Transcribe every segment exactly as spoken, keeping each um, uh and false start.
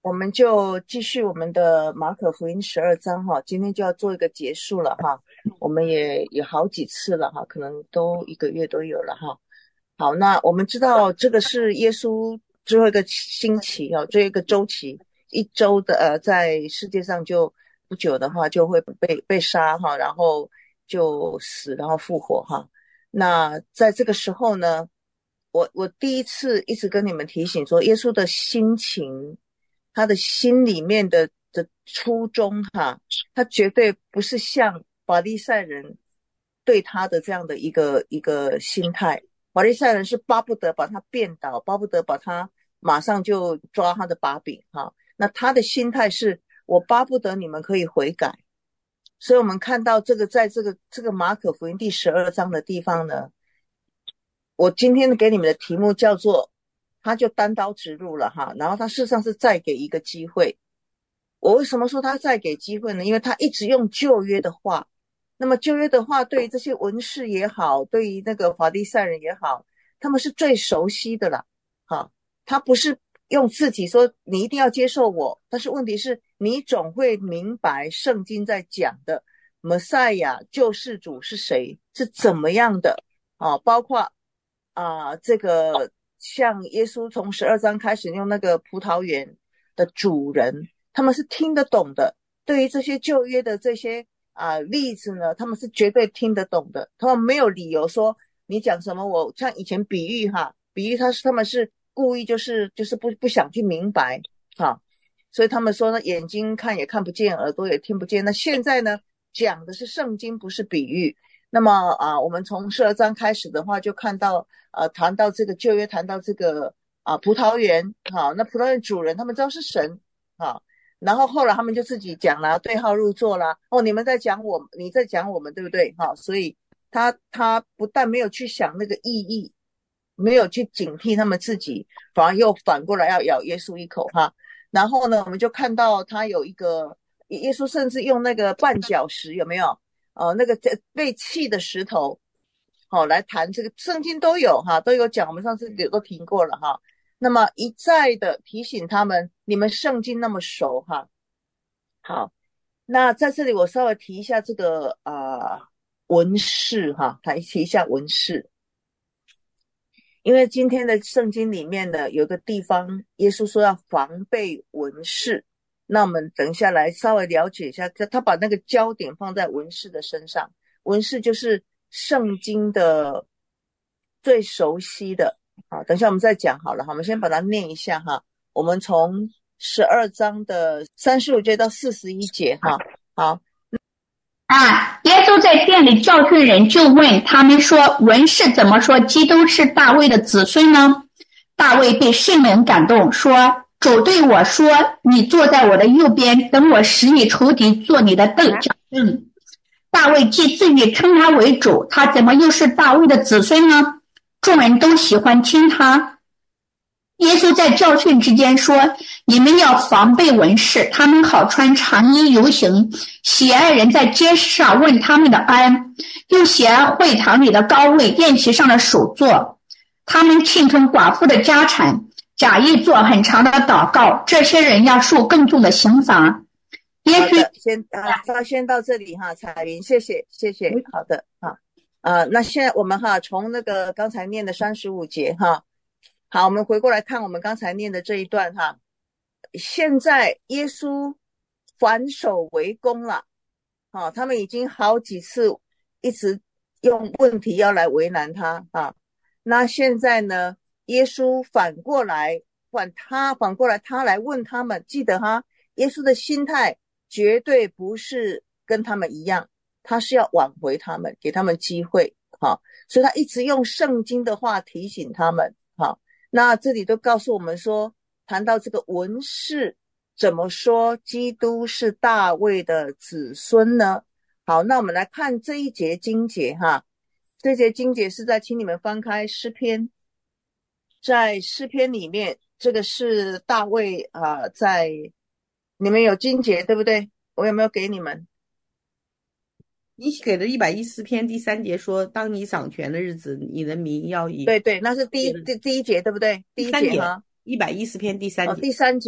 我们就继续我们的马可福音十二章哈，今天就要做一个结束了哈。我们也有好几次了哈，可能都一个月都有了哈。好，那我们知道这个是耶稣最后一个星期哦，最后一个周期，一周的呃，在世界上就不久的话就会被被杀哈，然后就死，然后复活哈。那在这个时候呢，我我第一次一直跟你们提醒说，耶稣的心情。他的心里面的的初衷哈，他绝对不是像法利赛人对他的这样的一个一个心态。法利赛人是巴不得把他变倒，巴不得把他马上就抓他的把柄哈。那他的心态是我巴不得你们可以悔改。所以我们看到这个在这个这个马可福音第十二章的地方呢，我今天给你们的题目叫做他就单刀直入了哈，然后他事实上是再给一个机会。我为什么说他再给机会呢？因为他一直用旧约的话，那么旧约的话对于这些文士也好，对于那个法利赛人也好，他们是最熟悉的啦。哈，他不是用自己说你一定要接受我，但是问题是你总会明白圣经在讲的弥赛亚救世主是谁，是怎么样的啊，包括啊、呃、这个像耶稣从十二章开始用那个葡萄园的主人，他们是听得懂的。对于这些旧约的这些啊、呃、例子呢，他们是绝对听得懂的。他们没有理由说你讲什么我像以前比喻哈，比喻他是他们是故意就是就是不不想去明白哈，所以他们说呢，眼睛看也看不见，耳朵也听不见。那现在呢，讲的是圣经，不是比喻。那么啊，我们从十二章开始的话，就看到呃，谈到这个旧约，谈到这个啊葡萄园，好，那葡萄园主人他们知道是神，好，然后后来他们就自己讲啦，对号入座啦，哦，你们在讲我，你在讲我们，对不对？好，所以他他不但没有去想那个意义，没有去警惕他们自己，反而又反过来要咬耶稣一口哈。然后呢，我们就看到他有一个耶稣甚至用那个绊脚石，有没有？呃，那个被弃的石头，好、哦、来谈这个圣经都有哈，都有讲，我们上次都提过了哈。那么一再的提醒他们，你们圣经那么熟哈。好，那在这里我稍微提一下这个啊、呃、文士哈，来提一下文士。因为今天的圣经里面呢，有个地方耶稣说要防备文士，那我们等一下来稍微了解一下，他把那个焦点放在文士的身上。文士就是圣经的最熟悉的，好，等一下我们再讲好了，好，我们先把它念一下哈。我们从十二章的三十五节到四十一节哈。好啊，耶稣在店里教训人，就问他们说：文士怎么说基督是大卫的子孙呢？大卫被圣灵感动，说：主对我说，你坐在我的右边，等我使你仇敌做你的凳脚凳。大卫既自己称他为主，他怎么又是大卫的子孙呢？众人都喜欢听他。耶稣在教训之间说：你们要防备文士，他们好穿长衣游行，喜爱人在街上问他们的安，又喜爱会堂里的高位，宴席上的首座。他们侵吞寡妇的家产，假意做很长的祷告，这些人要受更重的刑罚。耶稣先啊，先到这里哈，彩云，谢谢谢谢，好的哈。呃，那现在我们哈从那个刚才念的三十五节哈，好，我们回过来看我们刚才念的这一段哈。现在耶稣反手为攻了，好，他们已经好几次一直用问题要来为难他啊。那现在呢，耶稣反过来反他反过来他来问他们，记得哈，耶稣的心态绝对不是跟他们一样，他是要挽回他们，给他们机会哈，所以他一直用圣经的话提醒他们哈。那这里都告诉我们说，谈到这个文士怎么说基督是大卫的子孙呢？好，那我们来看这一节经节哈，这节经节是在，请你们翻开诗篇，在诗篇里面，这个是大卫啊、呃，在你们有经节对不对？我有没有给你们？ 你给的一百一十篇第三节说，当你掌权的日子，你的民要以对对，那是第一第第一节对不对？第一节哈， 一百一十篇第三节、 哦，第三节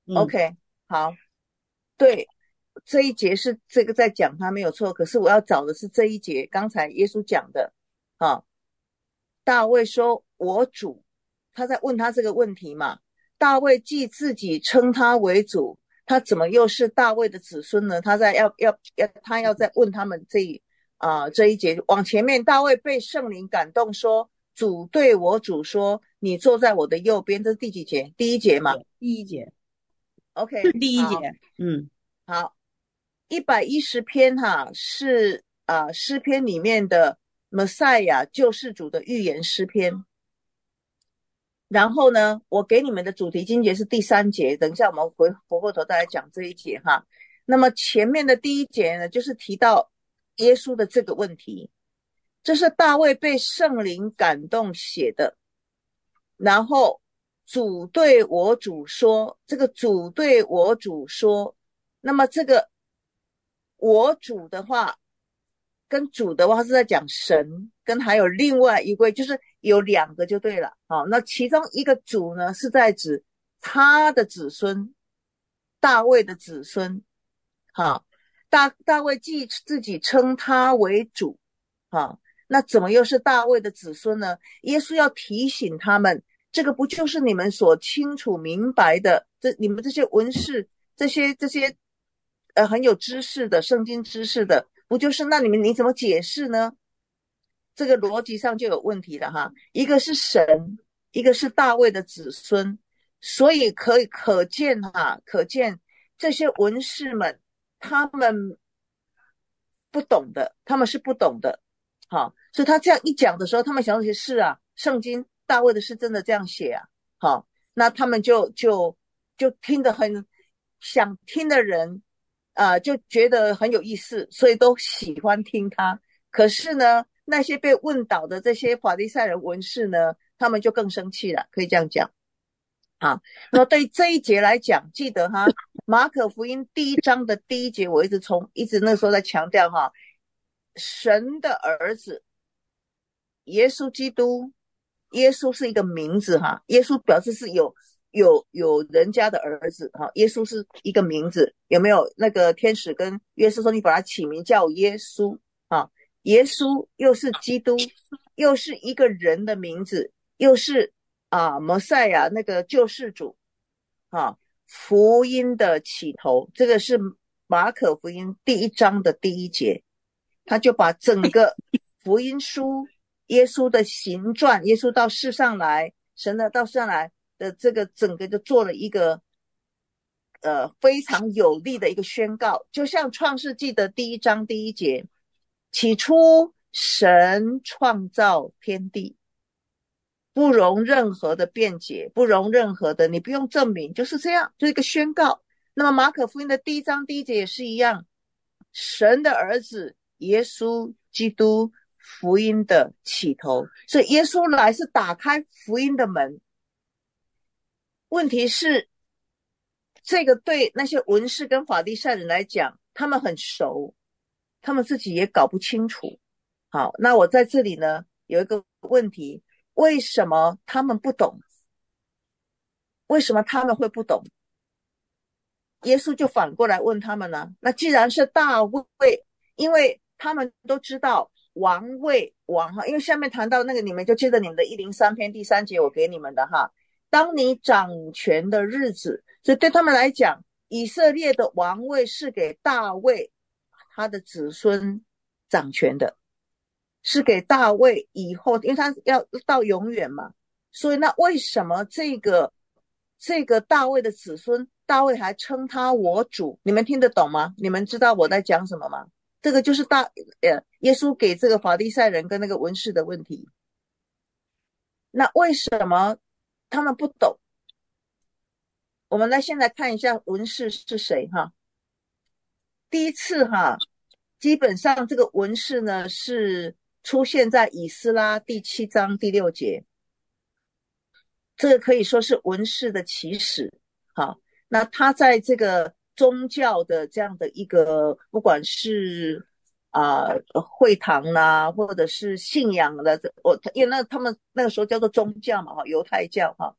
嗯， OK，好，对，这一节是这个在讲他没有错，可是我要找的是这一节，刚才耶稣讲的啊。大卫说：“我主。”他在问他这个问题嘛。大卫既自己称他为主，他怎么又是大卫的子孙呢？他在要要要，他要再问他们这一啊、呃、这一节往前面，大卫被圣灵感动说：“主对我主说，你坐在我的右边。”这是第几节？第一节嘛。 第一节是 OK， 第一节， 好， 嗯， 好，一百一十篇哈是啊、呃、诗篇里面的 Messiah 救世主的预言诗篇。然后呢，我给你们的主题经节是第三节，等一下我们回回过头再来讲这一节哈。那么前面的第一节呢，就是提到耶稣的这个问题，这是大卫被圣灵感动写的。然后主对我主说，这个主对我主说，那么这个我主的话跟主的话是在讲神，跟还有另外一位，就是有两个就对了。好，那其中一个主呢是在指他的子孙，大卫的子孙。好，大大卫既自己称他为主。好，那怎么又是大卫的子孙呢？耶稣要提醒他们，这个不就是你们所清楚明白的，这你们这些文士，这些这些呃很有知识的圣经知识的，不就是那你们你怎么解释呢？这个逻辑上就有问题了哈。一个是神，一个是大卫的子孙，所以可以可见哈，可见这些文士们他们不懂的，他们是不懂的。好，所以他这样一讲的时候，他们想起是啊，圣经大卫的是真的这样写啊。好，那他们就就就听得很想听的人啊、呃就觉得很有意思，所以都喜欢听他。可是呢，那些被问倒的这些法利赛人文士呢，他们就更生气了，可以这样讲啊。那么对这一节来讲，记得哈，马可福音第一章的第一节，我一直从一直那时候在强调哈，神的儿子耶稣基督，耶稣是一个名字哈，耶稣表示是有有有人家的儿子哈，耶稣是一个名字，有没有那个天使跟约瑟说你把他起名叫耶稣啊？耶稣又是基督，又是一个人的名字，又是啊摩赛亚那个救世主啊，福音的起头，这个是马可福音第一章的第一节，他就把整个福音书耶稣的行传，耶稣到世上来，神的到世上来的这个整个就做了一个呃非常有力的一个宣告，就像创世纪的第一章第一节，起初神创造天地，不容任何的辩解，不容任何的，你不用证明，就是这样，就是一个宣告。那么马可福音的第一章第一节也是一样，神的儿子耶稣基督福音的起头，所以耶稣来是打开福音的门。问题是，这个对那些文士跟法利赛人来讲，他们很熟，他们自己也搞不清楚。好，那我在这里呢有一个问题，为什么他们不懂？为什么他们会不懂？耶稣就反过来问他们呢？那既然是大卫，因为他们都知道王位王哈，因为下面谈到那个，你们就记得你们的一零三篇第三节我给你们的哈。当你掌权的日子，所以对他们来讲，以色列的王位是给大卫他的子孙掌权的，是给大卫以后，因为他要到永远嘛。所以那为什么这个这个大卫的子孙，大卫还称他我主？你们听得懂吗？你们知道我在讲什么吗？这个就是大呃耶稣给这个法利赛人跟那个文士的问题。那为什么他们不懂？我们来先来看一下文士是谁哈。第一次哈，基本上这个文士呢是出现在以斯拉第七章第六节，这个可以说是文士的起始。好，那他在这个宗教的这样的一个，不管是啊、呃、会堂啦、啊，或者是信仰的，我因为那他们那个时候叫做宗教嘛，哈，犹太教哈，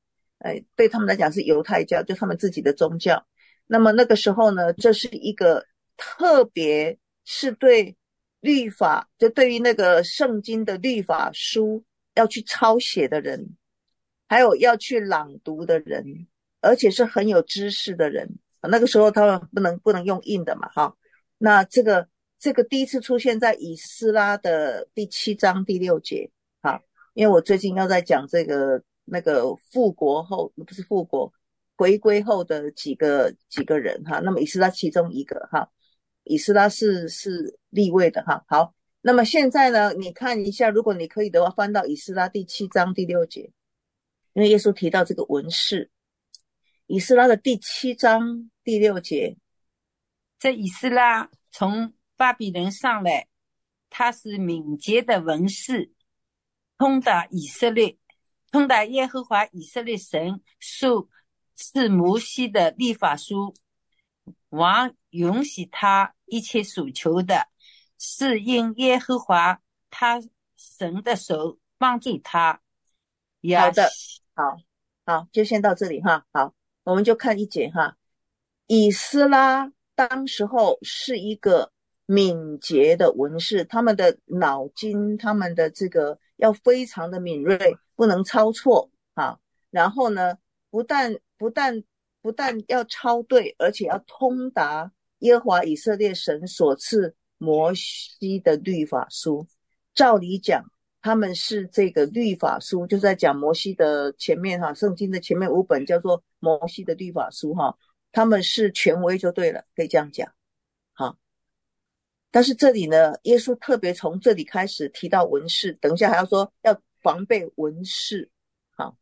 哎，对他们来讲是犹太教，就他们自己的宗教。那么那个时候呢，这是一个特别是对律法，就对于那个圣经的律法书要去抄写的人，还有要去朗读的人，而且是很有知识的人。那个时候他们不能不能用印的嘛，哈。那这个这个第一次出现在以斯拉的第七章第六节，哈，因为我最近要在讲这个那个复国后，不是复国，回归后的几个几个人哈。那么以斯拉其中一个哈，以斯拉是是立位的哈。好，那么现在呢，你看一下，如果你可以的话，翻到以斯拉第七章第六节，因为耶稣提到这个文士，以斯拉的第七章第六节， 这以斯拉从巴比伦上来，他是敏捷的文士，通达以色列，通达耶和华以色列神授是摩西的律法书，王允许他一切所求的，是因耶和华他神的手帮助他。 好的，好，好，就先到这里哈。好，我们就看一节哈。以斯拉当时候是一个敏捷的文士，他们的脑筋，他们的这个要非常的敏锐，不能抄错啊。然后呢，不但不但不但要抄对，而且要通达耶和华以色列神所赐摩西的律法书。照理讲，他们是这个律法书，就在讲摩西的前面哈，圣经的前面五本叫做摩西的律法书哈。他们是权威就对了，可以这样讲。好，但是这里呢，耶稣特别从这里开始提到文士，等一下还要说要防备文士。好，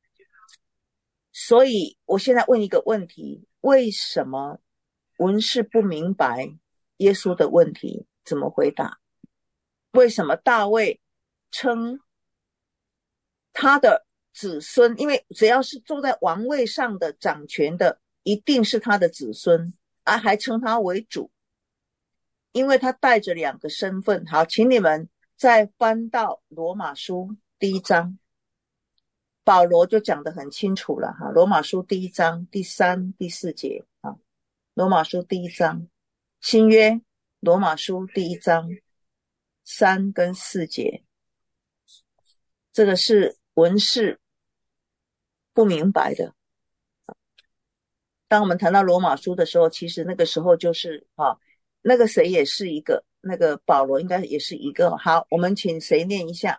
所以我现在问一个问题，为什么文士不明白耶稣的问题？怎么回答？为什么大卫称他的子孙，因为只要是坐在王位上的掌权的一定是他的子孙，而还称他为主，因为他带着两个身份。好，请你们再翻到罗马书第一章，保罗就讲得很清楚了哈。罗马书第一章第三第四节啊，罗马书第一章，新约罗马书第一章三跟四节，这个是文士不明白的。当我们谈到罗马书的时候，其实那个时候就是啊，那个谁也是一个，那个保罗应该也是一个。好，我们请谁念一下？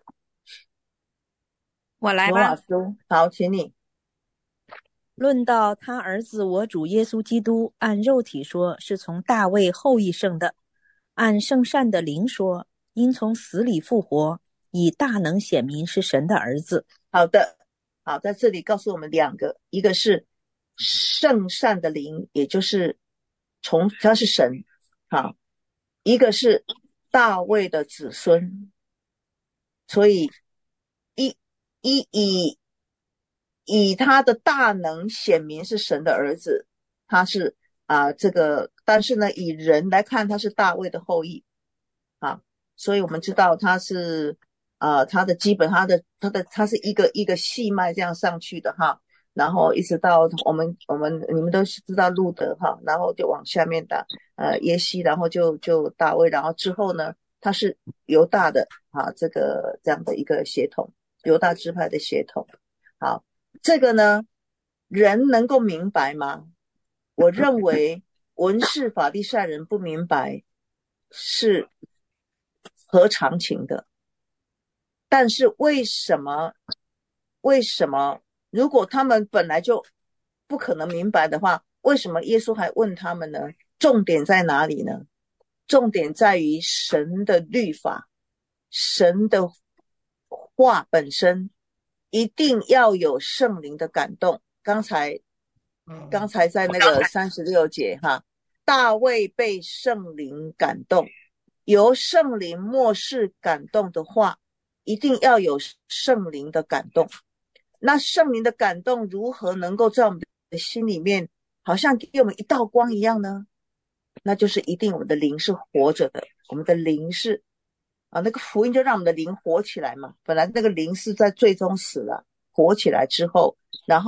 我来吧。 罗马书，好，请你。 论到他儿子我主耶稣基督，按肉体说是从大卫后裔生的，按圣善的灵说，因从死里复活，以大能显明是神的儿子。 好的，好，在这里告诉我们两个，一个是圣善的灵，也就是从他是神，好，一个是大卫的子孙，所以一一以以他的大能显明是神的儿子，他是啊、呃、这个，但是呢，以人来看他是大卫的后裔啊，所以我们知道他是啊、呃、他的基本他的他的他是一个一个细脉这样上去的哈。然后一直到我们我们你们都知道路德哈，然后就往下面打呃耶西，然后就就大卫，然后之后呢，他是犹大的啊这个这样的一个血统，犹大支派的血统。好，这个呢，人能够明白吗？我认为文士法利赛人不明白是合常情的，但是为什么为什么？如果他们本来就不可能明白的话，为什么耶稣还问他们呢？重点在哪里呢？重点在于神的律法，神的话本身一定要有圣灵的感动。刚才刚才在那个三十六节哈，大卫被圣灵感动，由圣灵默示感动的话，一定要有圣灵的感动。那圣灵的感动如何能够在我们的心里面好像给我们一道光一样呢？那就是一定我们的灵是活着的，我们的灵是啊，那个福音就让我们的灵活起来嘛。本来那个灵是在最终死了，活起来之后，然后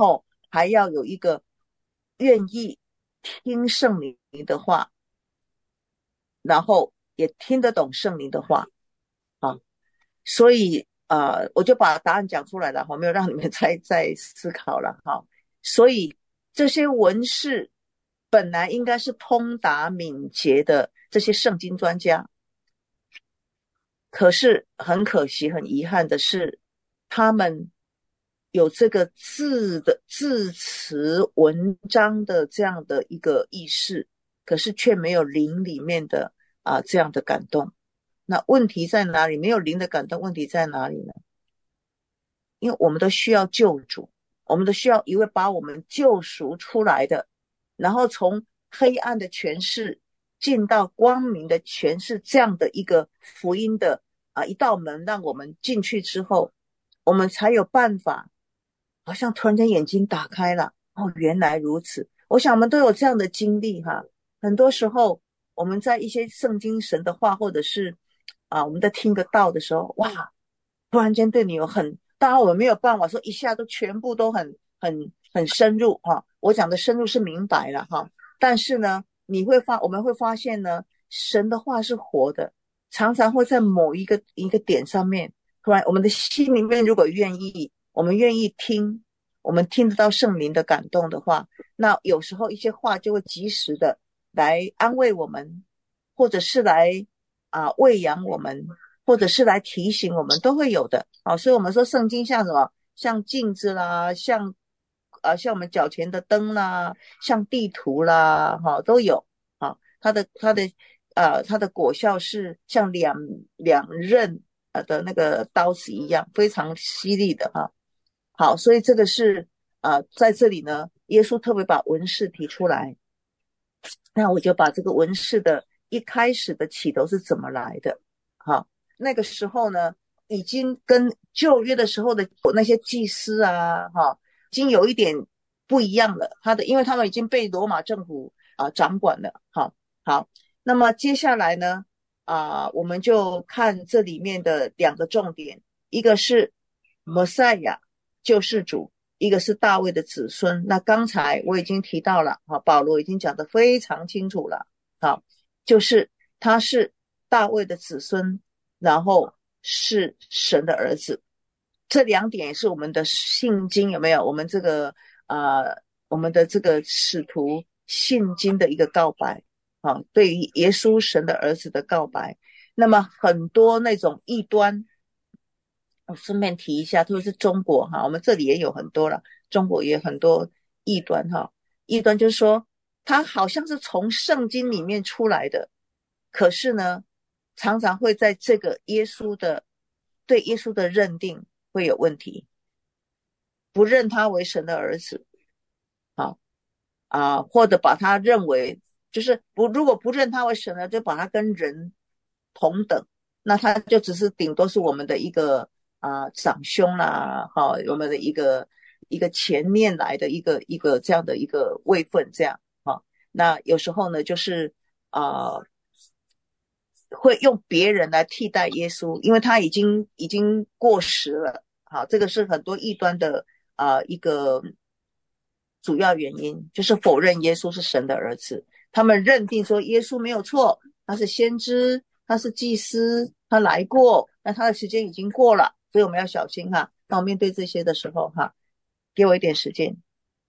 还要有一个愿意听圣灵的话，然后也听得懂圣灵的话啊。所以呃，我就把答案讲出来了，我没有让你们再再思考了哈。所以这些文士本来应该是通达敏捷的这些圣经专家，可是很可惜很遗憾的是，他们有这个字的字词文章的这样的一个意识，可是却没有灵里面的啊这样的感动。那问题在哪里？没有灵的感动，问题在哪里呢？因为我们都需要救主，我们都需要一位把我们救赎出来的，然后从黑暗的权势进到光明的权势，这样的一个福音的啊一道门，让我们进去之后，我们才有办法，好像突然间眼睛打开了，哦，原来如此。我想我们都有这样的经历哈，很多时候我们在一些圣经神的话，或者是啊我们在听个道的时候，哇，突然间对你有很，当然我们没有办法说一下都全部都很很很深入哈，我讲的深入是明白了哈，但是呢，你会发我们会发现呢，神的话是活的，常常会在某一个一个点上面，突然我们的心里面如果愿意，我们愿意听，我们听得到圣灵的感动的话，那有时候一些话就会及时的来安慰我们，或者是来啊喂养我们，或者是来提醒我们，都会有的啊。所以我们说圣经像什么？像镜子啦，像啊像我们脚前的灯啦，像地图啦，哈、啊、都有啊。它的它的呃它的果效是像两两刃呃的那个刀子一样，非常犀利的哈、啊。好，所以这个是呃在这里呢，耶稣特别把文士提出来。那我就把这个文士的一开始的起头是怎么来的，好，那个时候呢，已经跟旧约的时候的那些祭司啊，哈，已经有一点不一样了。他的，因为他们已经被罗马政府啊掌管了，好，好，那么接下来呢，啊，我们就看这里面的两个重点，一个是摩赛亚，救世主。一个是大卫的子孙，那刚才我已经提到了，保罗已经讲得非常清楚了，好，就是他是大卫的子孙，然后是神的儿子，这两点也是我们的信经有没有？我们这个呃，我们的这个使徒信经的一个告白，啊，对于耶稣神的儿子的告白。那么很多那种异端，我顺便提一下，特别是中国哈，我们这里也有很多了，中国也有很多异端哈。异端就是说，它好像是从圣经里面出来的，可是呢，常常会在这个耶稣的对耶稣的认定会有问题，不认他为神的儿子，啊啊，或者把他认为就是不，如果不认他为神呢，就把他跟人同等，那他就只是顶多是我们的一个。啊，长兄啦，哈、哦，我们的一个一个前面来的一个一个这样的一个位分，这样哈、哦。那有时候呢，就是啊、呃，会用别人来替代耶稣，因为他已经已经过时了。好，这个是很多异端的啊、呃、一个主要原因，就是否认耶稣是神的儿子。他们认定说耶稣没有错，他是先知，他是祭司，他来过，但他的时间已经过了。所以我们要小心哈，当我面对这些的时候哈，给我一点时间。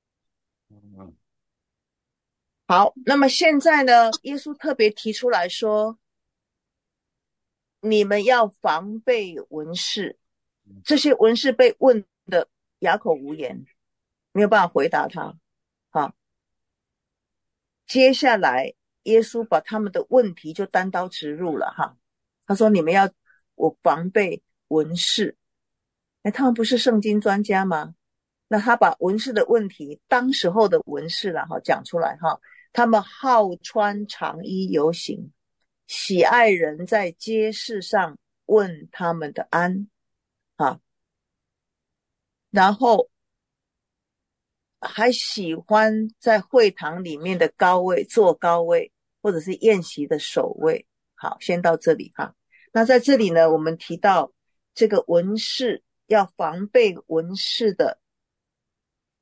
好，那么现在呢，耶稣特别提出来说，你们要防备文士。这些文士被问的哑口无言，没有办法回答他。好，接下来耶稣把他们的问题就单刀直入了哈。他说：“你们要我防备文士。”哎，他们不是圣经专家吗？那他把文士的问题，当时候的文士啦哈讲出来哈，他们好穿长衣游行，喜爱人在街市上问他们的安啊，然后还喜欢在会堂里面的高位坐高位，或者是宴席的首位。好，先到这里哈。那在这里呢，我们提到这个文士要防备文士的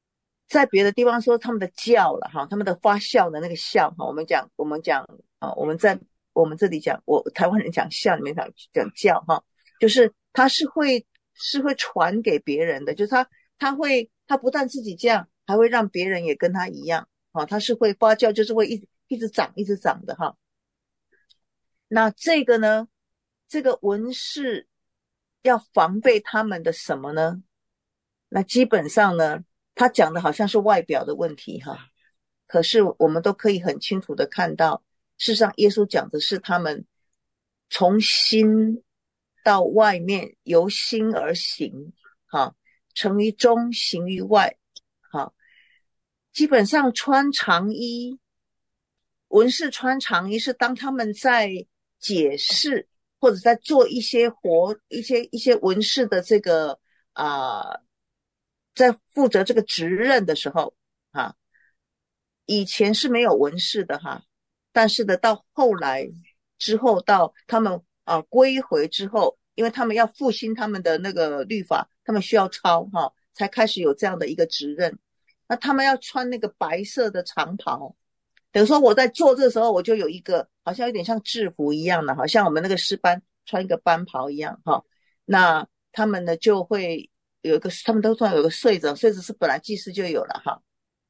在别的地方说他们的教了哈，他们的发酵的那个酵哈，我们讲我们讲啊，我们在我们这里讲，我台湾人讲酵，里面讲讲教哈，就是他是会是会传给别人的，就是他他会他不但自己这样，还会让别人也跟他一样啊，他是会发酵，就是会一直一直长一直长的哈。那这个呢，这个文士要防备他们的什么呢？那基本上呢，他讲的好像是外表的问题哈，可是我们都可以很清楚的看到，事实上耶稣讲的是他们从心到外面，由心而行，哈，成于中，行于外，哈。基本上穿长衣，文士穿长衣是当他们在解释或者在做一些活一些一些文士的这个啊、呃，在负责这个职任的时候啊，以前是没有文士的哈，但是呢，到后来之后，到他们啊归回之后，因为他们要复兴他们的那个律法，他们需要抄哈，才开始有这样的一个职任。那他们要穿那个白色的长袍，等于说我在做这个时候，我就有一个好像有点像制服一样的，好像我们那个诗班穿一个班袍一样哈。那他们呢就会有一个，他们都算有个穗子，穗子是本来祭司就有了哈。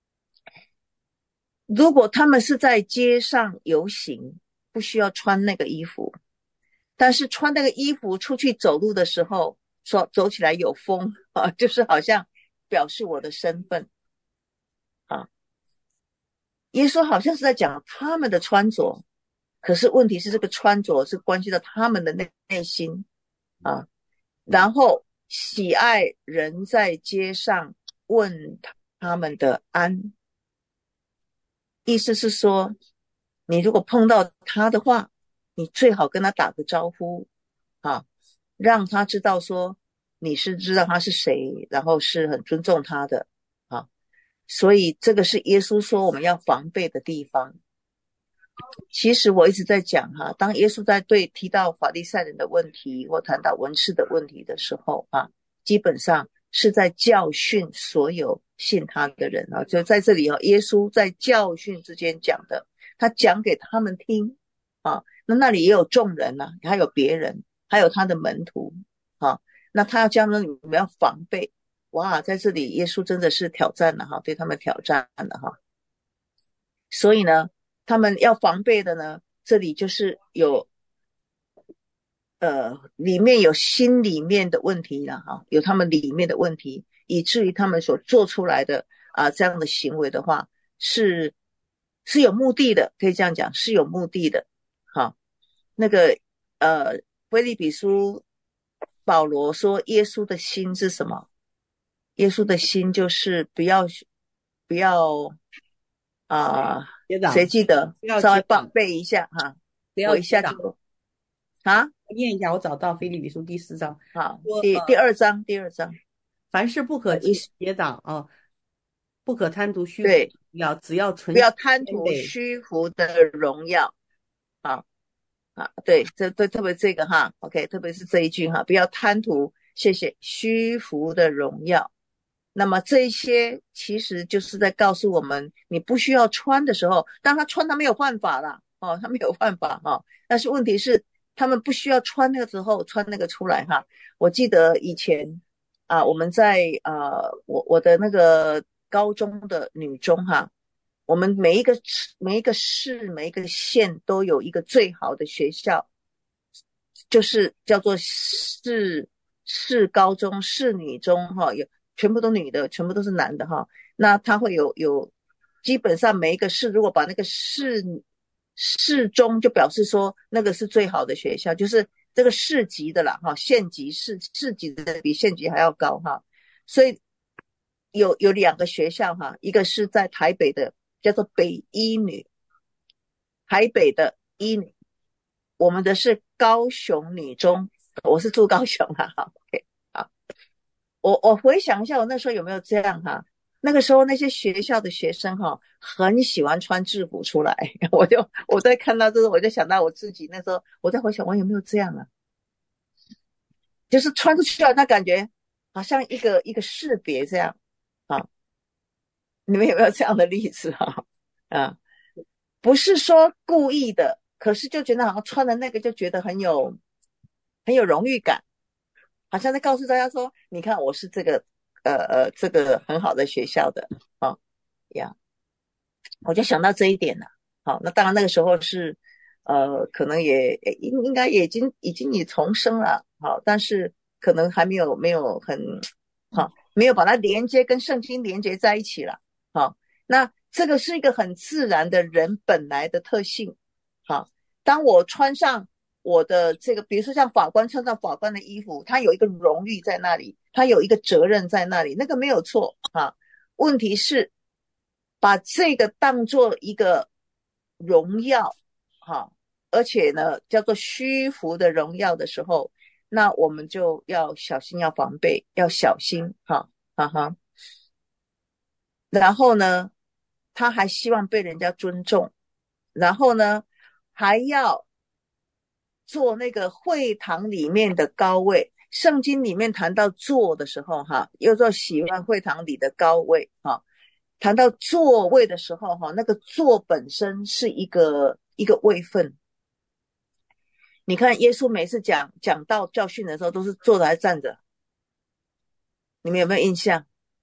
如果他们是在街上游行，不需要穿那个衣服，但是穿那个衣服出去走路的时候，说走起来有风啊，就是好像表示我的身份啊。耶稣好像是在讲他们的穿着，可是问题是这个穿着是关系到他们的内内心啊。然后喜爱人在街上问他们的安，意思是说，你如果碰到他的话，你最好跟他打个招呼啊，让他知道说你是知道他是谁，然后是很尊重他的啊。所以这个是耶稣说我们要防备的地方。其实我一直在讲哈，当耶稣在对提到法利赛人的问题或谈到文士的问题的时候啊，基本上是在教训所有信他的人啊。就在这里啊，耶稣在教训之间讲的，他讲给他们听啊。那那里也有众人啊，还有别人，还有他的门徒啊。那他要教他们你们要防备。哇，在这里耶稣真的是挑战了哈，对他们挑战了哈。所以呢，他们要防备的呢，这里就是有呃里面有心里面的问题了哈，有他们里面的问题，以至于他们所做出来的啊这样的行为的话，是是有目的的，可以这样讲，是有目的的。好，那个呃腓立比书保罗说耶稣的心是什么？耶稣的心就是不要不要啊、呃，谁记得？稍微报背一下哈，我一下就啊， 我念一下，我找到腓立比书第四章， 好，第、呃、第二章，第二章， 凡事不可结党啊、哦，不可贪图虚浮， 对， 要只要存不要贪图虚浮的荣耀，好啊，对，这对特别这个哈 ，OK， 特别是这一句哈，不要贪图，谢谢虚浮的荣耀。那么这一些其实就是在告诉我们，你不需要穿的时候，当他穿他没有犯法啦，哦，他没有犯法哈、哦，但是问题是他们不需要穿那个之后穿那个出来哈。我记得以前啊，我们在呃我我的那个高中的女中哈，我们每一个每一个市每一个县都有一个最好的学校，就是叫做市市高中、市女中哈，有。全部都女的，全部都是男的哈。那他会有有，基本上每一个市，如果把那个市市中，就表示说那个是最好的学校，就是这个市级的啦哈，县级市市级的比县级还要高哈。所以有有两个学校哈，一个是在台北的，叫做北一女，台北的一女，我们的是高雄女中，我是住高雄哈，好 ，OK。我我回想一下，我那时候有没有这样哈？那个时候那些学校的学生哈，很喜欢穿制服出来。我就我在看到这个，我就想到我自己那时候，我在回想我有没有这样啊？就是穿出去了，那感觉好像一个一个识别这样啊。 你们有没有这样的例子啊？啊，不是说故意的，可是就觉得好像穿的那个就觉得很有很有荣誉感，好像在告诉大家说，你看我是这个呃呃这个很好的学校的啊呀，我就想到这一点了。好，那当然那个时候是呃可能也应应该也已经已经也重生了，好，但是可能还没有没有很好，没有把它连接跟圣经连接在一起了。好，那这个是一个很自然的人本来的特性。好，当我穿上我的这个，比如说像法官穿上法官的衣服，他有一个荣誉在那里，他有一个责任在那里，那个没有错啊。问题是把这个当做一个荣耀，哈，而且呢叫做虚浮的荣耀的时候，那我们就要小心，要防备，要小心，哈，哈哈。然后呢，他还希望被人家尊重，然后呢，还要做那个会堂里面的高位。圣经里面谈到坐的时候，哈，又说喜欢会堂里的高位，哈。谈到座位的时候，哈，那个座本身是一个一个位分。你看耶稣每次讲讲道教训的时候，都是坐着还是站着？你们有没有印象？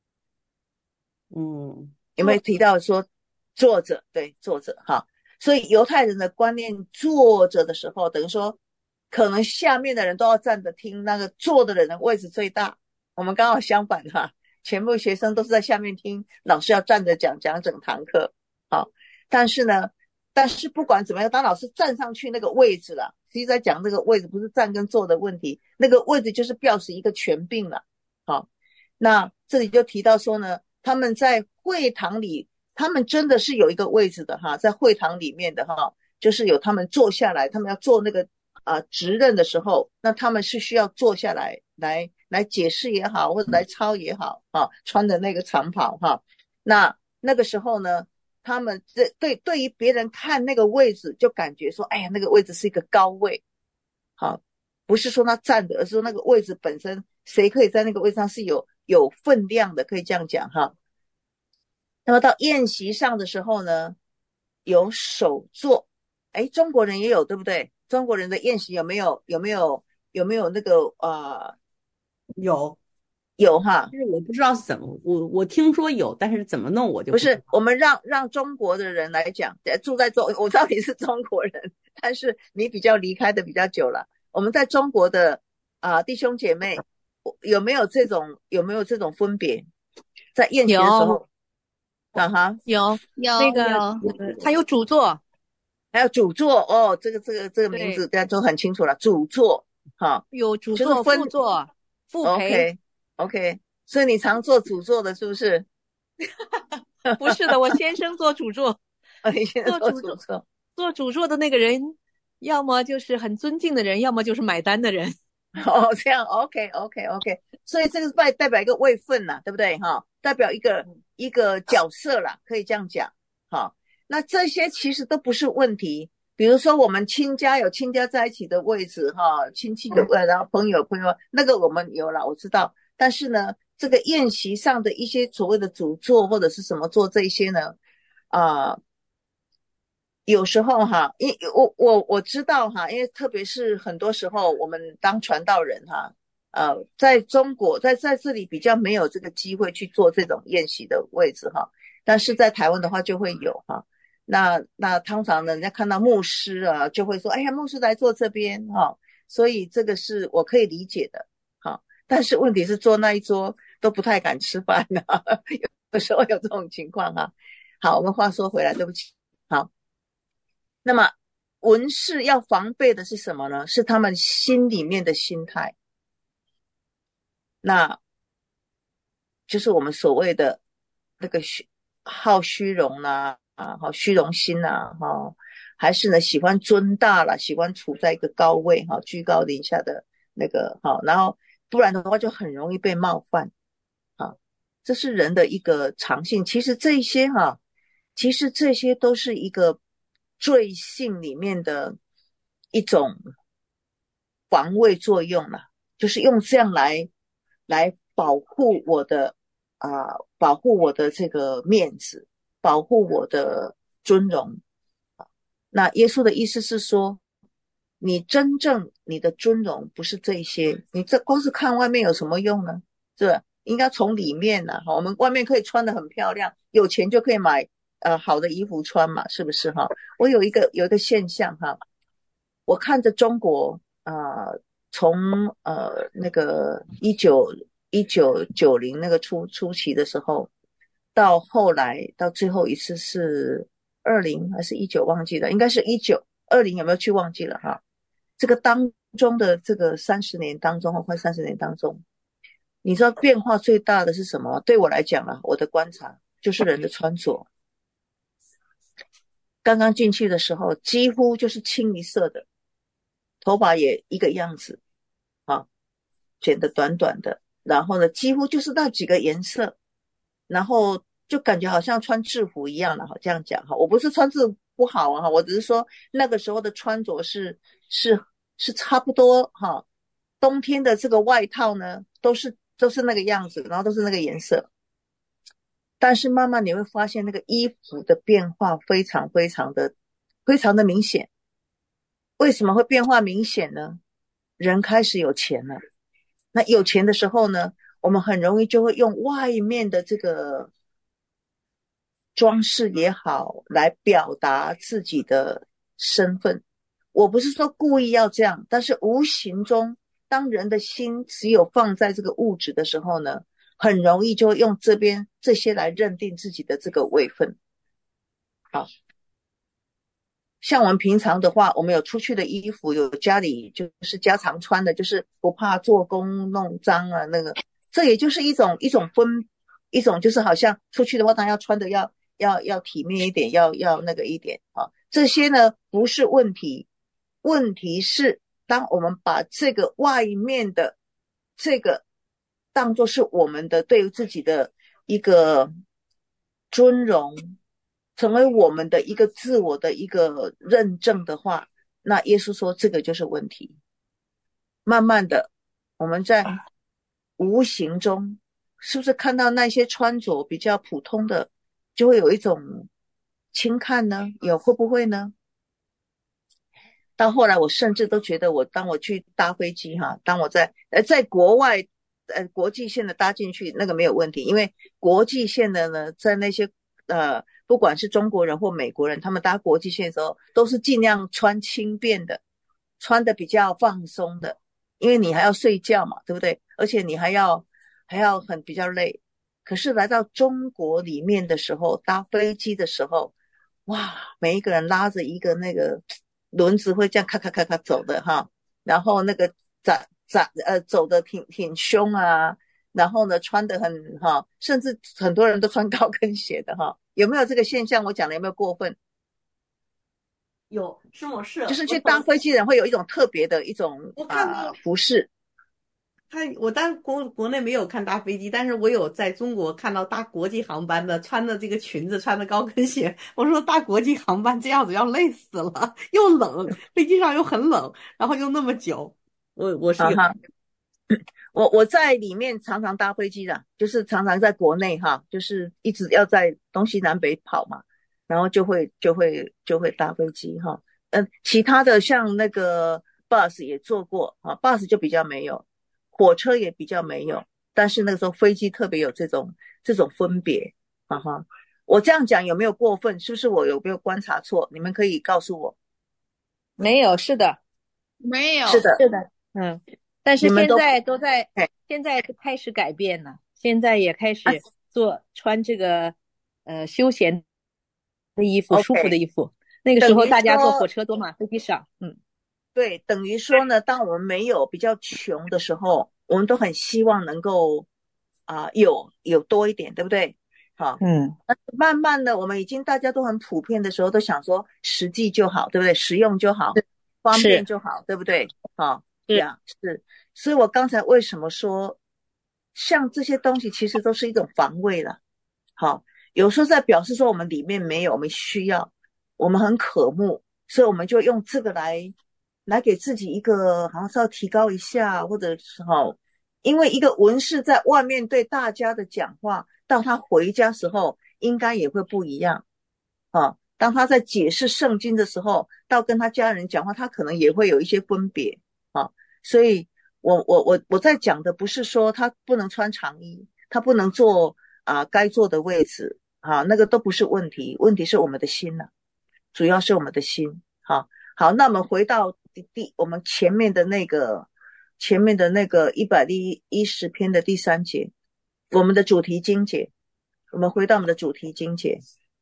嗯， 有没有提到说坐着？对，坐着哈。所以犹太人的观念，坐着的时候，等于说可能下面的人都要站着听，那个坐的人的位置最大。我们刚好相反哈，全部学生都是在下面听，老师要站着讲讲整堂课。好，但是呢，但是不管怎么样，当老师站上去那个位置了，其实在讲这个位置不是站跟坐的问题，那个位置就是表示一个权柄了。好，那这里就提到说呢，他们在会堂里，他们真的是有一个位置的哈，在会堂里面的哈，就是有他们坐下来，他们要做那个啊、呃、职任的时候，那他们是需要坐下来来来解释也好，或者来抄也好啊，穿的那个长袍哈。那那个时候呢，他们这对对于别人看那个位置，就感觉说，哎呀，那个位置是一个高位，好，不是说他站的，而是说那个位置本身，谁可以在那个位置上是有有分量的，可以这样讲哈。那么到宴席上的时候呢，有首座，哎，中国人也有，对不对？中国人的宴席有没有有没有有没有那个呃有有哈？ 但是我不知道是怎么，我我听说有，但是怎么弄我就不是， 不知道。 我们让让中国的人来讲，住在中，我知道你是中国人，但是你比较离开的比较久了。我们在中国的啊、呃、弟兄姐妹，有没有这种有没有这种分别？在宴席的时候，啊哈， 有有那个， 有， 呃他有主座， 还有主座哦，这个这个这个名对， 字大家都很清楚了，主座哈， 有主座、 就是分副座、副陪。 OK OK，所以你常做主座的，是不是？ 不是的，我先生做主座， 哦，你现在做做主座， 主座。 做主座的那个人，要么就是很尊敬的人，要么就是买单的人。 哦，这样 OK OK OK，所以这个是代代表一个位分啦，对不对哈？代表一个一个角色啦，可以这样讲。好，那这些其实都不是问题。比如说我们亲家有亲家在一起的位置哈，亲戚的位，然后朋友朋友那个我们有了，我知道。但是呢，这个宴席上的一些所谓的主座或者是什么座这一些呢，啊、呃。有时候哈，因我我我知道哈，因为特别是很多时候我们当传道人哈，呃，在中国在在这里比较没有这个机会去做这种宴席的位置哈，但是在台湾的话就会有哈。那那通常呢，人家看到牧师啊，就会说，哎呀，牧师来坐这边哈，所以这个是我可以理解的哈。但是问题是坐那一桌都不太敢吃饭啊，有时候有这种情况哈。好，我们话说回来，对不起，好。那么文士要防备的是什么呢？是他们心里面的心态，那就是我们所谓的那个虚好虚荣啦、啊，啊，好虚荣心呐、啊，哈、哦，还是呢喜欢尊大啦，喜欢处在一个高位哈、哦，居高临下的那个哈、哦，然后不然的话就很容易被冒犯啊、哦，这是人的一个常性。其实这些哈、啊，其实这些都是一个罪性里面的一种防卫作用啦，就是用这样来来保护我的啊、呃保护我的这个面子，保护我的尊荣。那耶稣的意思是说，你真正你的尊荣不是这些，你这光是看外面有什么用呢？是吧？应该从里面呢、啊，我们外面可以穿得很漂亮，有钱就可以买呃好的衣服穿嘛，是不是哈？我有一个有一个现象哈，我看着中国啊、呃，从呃那个一九一九九零那个初初期的时候，到后来到最后一次是二零还是一九忘记了，应该是一九二零有没有去忘记了哈？这个当中的这个三十年当中，快三十年当中，你知道变化最大的是什么？对我来讲啊，我的观察就是人的穿着。刚刚进去的时候，几乎就是清一色的，头发也一个样子啊，剪得短短的，然后呢，几乎就是那几个颜色，然后就感觉好像穿制服一样了哈。这样讲哈，我不是穿制服不好啊，我只是说那个时候的穿着是是是差不多哈。冬天的这个外套呢，都是都是那个样子，然后都是那个颜色。但是慢慢你会发现那个衣服的变化非常非常的非常的明显。为什么会变化明显呢？人开始有钱了，那有钱的时候呢，我们很容易就会用外面的这个装饰也好来表达自己的身份。我不是说故意要这样，但是无形中当人的心只有放在这个物质的时候呢，很容易就会用这边这些来认定自己的这个位分。好，像我们平常的话，我们有出去的衣服，有家里就是家常穿的，就是不怕做工弄脏啊，那个这也就是一种一种分一种就是好像出去的话，当然要穿的要要要体面一点，要要那个一点啊。这些呢不是问题，问题是当我们把这个外面的这个当作是我们的对于自己的一个尊荣，成为我们的一个自我的一个认证的话，那耶稣说这个就是问题。慢慢的我们在无形中是不是看到那些穿着比较普通的就会有一种轻看呢？有会不会呢？到后来我甚至都觉得我当我去搭飞机哈，当我在呃在国外呃国际线的搭进去那个没有问题，因为国际线的呢在那些呃不管是中国人或美国人，他们搭国际线的时候都是尽量穿轻便的，穿的比较放松的，因为你还要睡觉嘛，对不对？而且你还要还要很比较累。可是来到中国里面的时候，搭飞机的时候，哇，每一个人拉着一个那个轮子会这样咔咔咔咔走的哈，然后那个展展呃走的挺挺凶啊，然后呢穿的很哈，甚至很多人都穿高跟鞋的哈，有没有这个现象？我讲的有没有过分？ 有，是我是就是去搭飞机的人会有一种特别的一种我看到、 呃、服饰。 他我当国国内没有看搭飞机，但是我有在中国看到搭国际航班的，穿的这个裙子，穿的高跟鞋。我说搭国际航班这样子要累死了，又冷，飞机上又很冷，然后又那么久。我我是有， 啊、我我在里面常常搭飞机的，就是常常在国内哈，就是一直要在东西南北跑嘛，然后就会就会就会搭飞机哈。嗯，其他的像那个 bus 也坐过啊 ，bus 就比较没有。火车也比较没有，但是那个时候飞机特别有这种这种分别，哈哈。我这样讲有没有过分？是不是我有没有观察错？你们可以告诉我。 没有，是的， 没有， 是的， 是的，嗯，但是你们都现在都在哎， 现在开始改变了，现在也开始做穿这个呃休闲的衣服，舒服的 OK， 衣服。那个时等于候大家坐说火车多嘛，飞机少，嗯， 对，等于说呢，当我们没有比较穷的时候，我们都很希望能够啊、有有多一点，对不对？好， 嗯， 慢慢的，我们已经大家都很普遍的时候，都想说实际就好，对不对？实用就好，方便是就好，对不对？好， 是呀，是。所以我刚才为什么说，像这些东西其实都是一种防卫了。好，有时候在表示说我们里面没有，我们需要，我们很渴慕，所以我们就用这个来来给自己一个好像是要提高一下，或者是好因为一个文士在外面对大家的讲话，到他回家时候应该也会不一样啊。当他在解释圣经的时候，到跟他家人讲话，他可能也会有一些分别啊。所以我我我我在讲的不是说他不能穿长衣，他不能坐啊该坐的位置啊，那个都不是问题，问题是我们的心啊，主要是我们的心。好，好，那我们回到第第我们前面的那个前面的那个一百一十篇的第三节，我们的主题经节，我们回到我们的主题经节。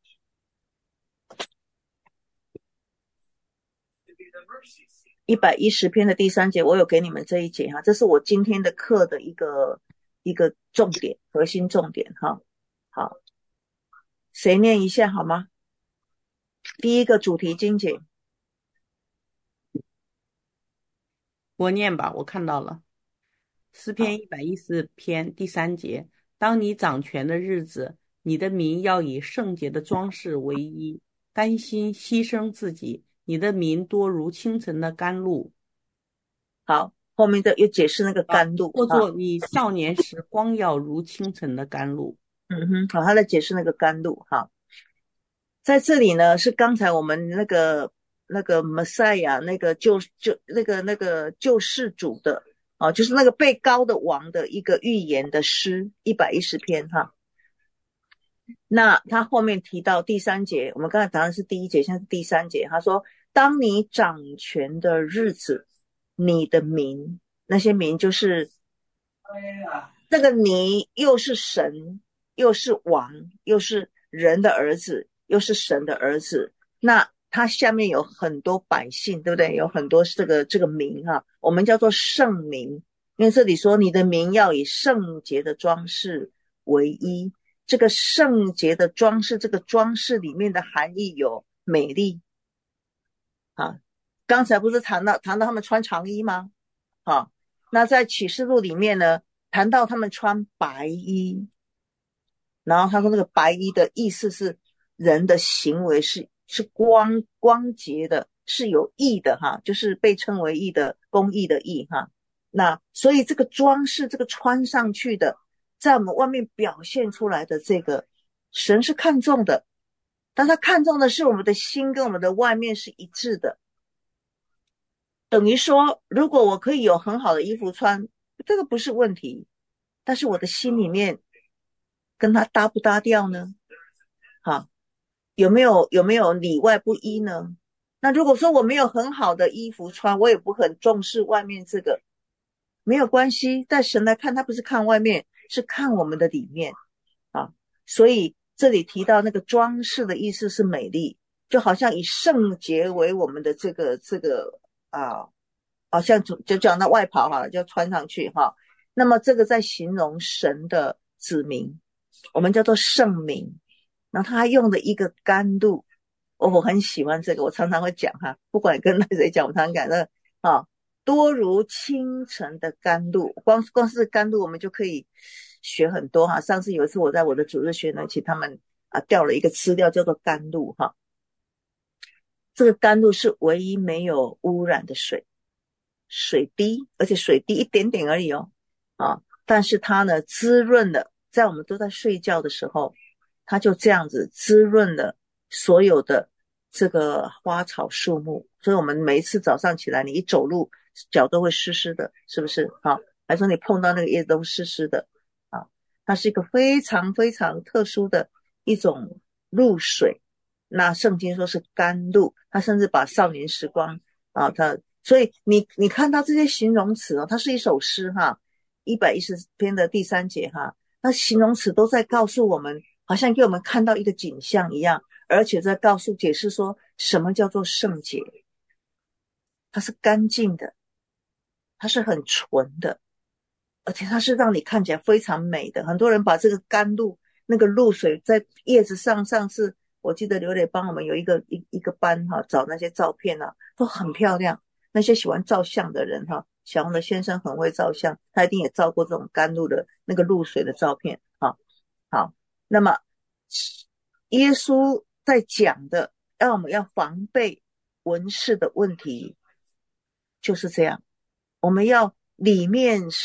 一百一十篇的第三节，我有给你们这一节哈，这是我今天的课的一个一个重点，核心重点哈。好，谁念一下好吗？第一个主题经节， 我念吧，我看到了。诗篇一百一十篇第三节，当你掌权的日子，你的民要以圣洁的装饰为衣，甘心牺牲自己，你的民多如清晨的甘露。 好，后面的又解释那个甘露， 或作你少年时光耀如清晨的甘露。 嗯哼，好，他在解释那个甘露。好，在这里呢，是刚才我们那个那个 Messiah 那个救救那个那个救世主的啊，就是那个被膏的王的一个预言的诗，一百一十篇哈。那他后面提到第三节，我们刚才谈的是第一节，现在是第三节。他说，当你掌权的日子，你的民，那些民就是这个你又是神，又是王，又是人的儿子，又是神的儿子。那他下面有很多百姓，对不对？有很多这个这个民哈，我们叫做圣民。因为这里说你的民要以圣洁的装饰为衣，这个圣洁的装饰，这个装饰里面的含义有美丽啊。刚才不是谈到谈到他们穿长衣吗？啊，那在启示录里面呢，谈到他们穿白衣，然后他说那个白衣的意思是人的行为是是光光洁的，是有义的哈，就是被称为义的，公义的义哈。那所以这个装饰，这个穿上去的，在我们外面表现出来的这个神是看重的，但他看重的是我们的心跟我们的外面是一致的。等于说，如果我可以有很好的衣服穿，这个不是问题，但是我的心里面跟他搭不搭调呢？好，有没有有没有里外不一呢？那如果说我没有很好的衣服穿，我也不很重视外面这个，没有关系，但神来看，他不是看外面，是看我们的里面啊。所以这里提到那个装饰的意思是美丽，就好像以圣洁为我们的这个这个啊，好像就就讲到外袍哈，就穿上去哈。那么这个在形容神的子民，我们叫做圣民。然后他还用的一个甘露，哦，我很喜欢这个，我常常会讲哈，不管跟谁讲，我常常讲那啊，多如清晨的甘露，光光是甘露我们就可以学很多哈。上次有一次我在我的主日学呢，请他们啊调了一个资料叫做甘露哈，这个甘露是唯一没有污染的水，水滴，而且水滴一点点而已哦，啊，但是它呢滋润了，在我们都在睡觉的时候，它就这样子滋润了所有的这个花草树木，所以我们每一次早上起来，你一走路脚都会湿湿的，是不是？好，还说你碰到那个叶子都湿湿的啊，它是一个非常非常特殊的一种露水。那圣经说是甘露，它甚至把少年时光啊，它所以你你看到这些形容词哦，它是一首诗哈，一百一十篇的第三节哈，那形容词都在告诉我们，好像给我们看到一个景象一样，而且在告诉解释说什么叫做圣洁，它是干净的，它是很纯的，而且它是让你看起来非常美的。很多人把这个甘露那个露水在叶子上，上次我记得刘磊帮我们有一个一一个班哈，找那些照片啊，都很漂亮。那些喜欢照相的人哈，小红的先生很会照相，他一定也照过这种甘露的那个露水的照片哈。好，那么耶稣在讲的，让我们要防备文士的问题，就是这样。我们要里面是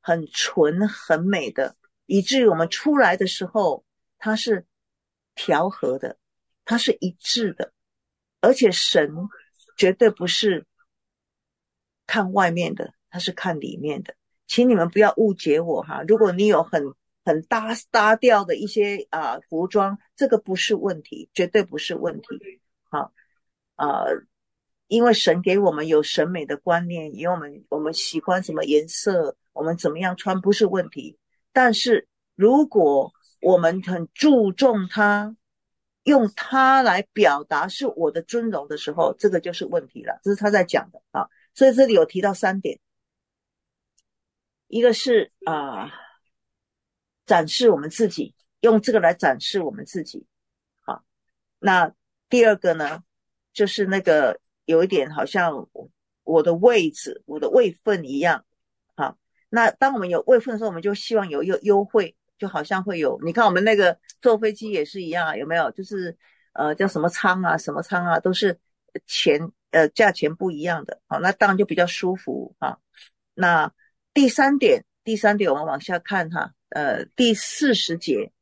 很纯很美的，以至于我们出来的时候它是调和的，它是一致的。而且神绝对不是看外面的，他是看里面的，请你们不要误解我哈。如果你有很很搭搭调的一些啊、呃、服装，这个不是问题，绝对不是问题。好啊、呃，因为神给我们有审美的观念，因为我们我们喜欢什么颜色，我们怎么样穿不是问题。但是如果我们很注重它，用它来表达是我的尊荣的时候，这个就是问题了。这是他在讲的啊。所以这里有提到三点，一个是啊、呃，展示我们自己，用这个来展示我们自己。好，那第二个呢，就是那个有一点好像我的位置，我的位分一样。好，那当我们有位分的时候，我们就希望有优优惠，就好像会有，你看我们那个坐飞机也是一样啊，有没有？就是呃叫什么舱啊，什么舱啊，都是钱呃价钱不一样的。好，那当然就比较舒服啊。那第三点，第三点我们往下看哈，呃第四十节，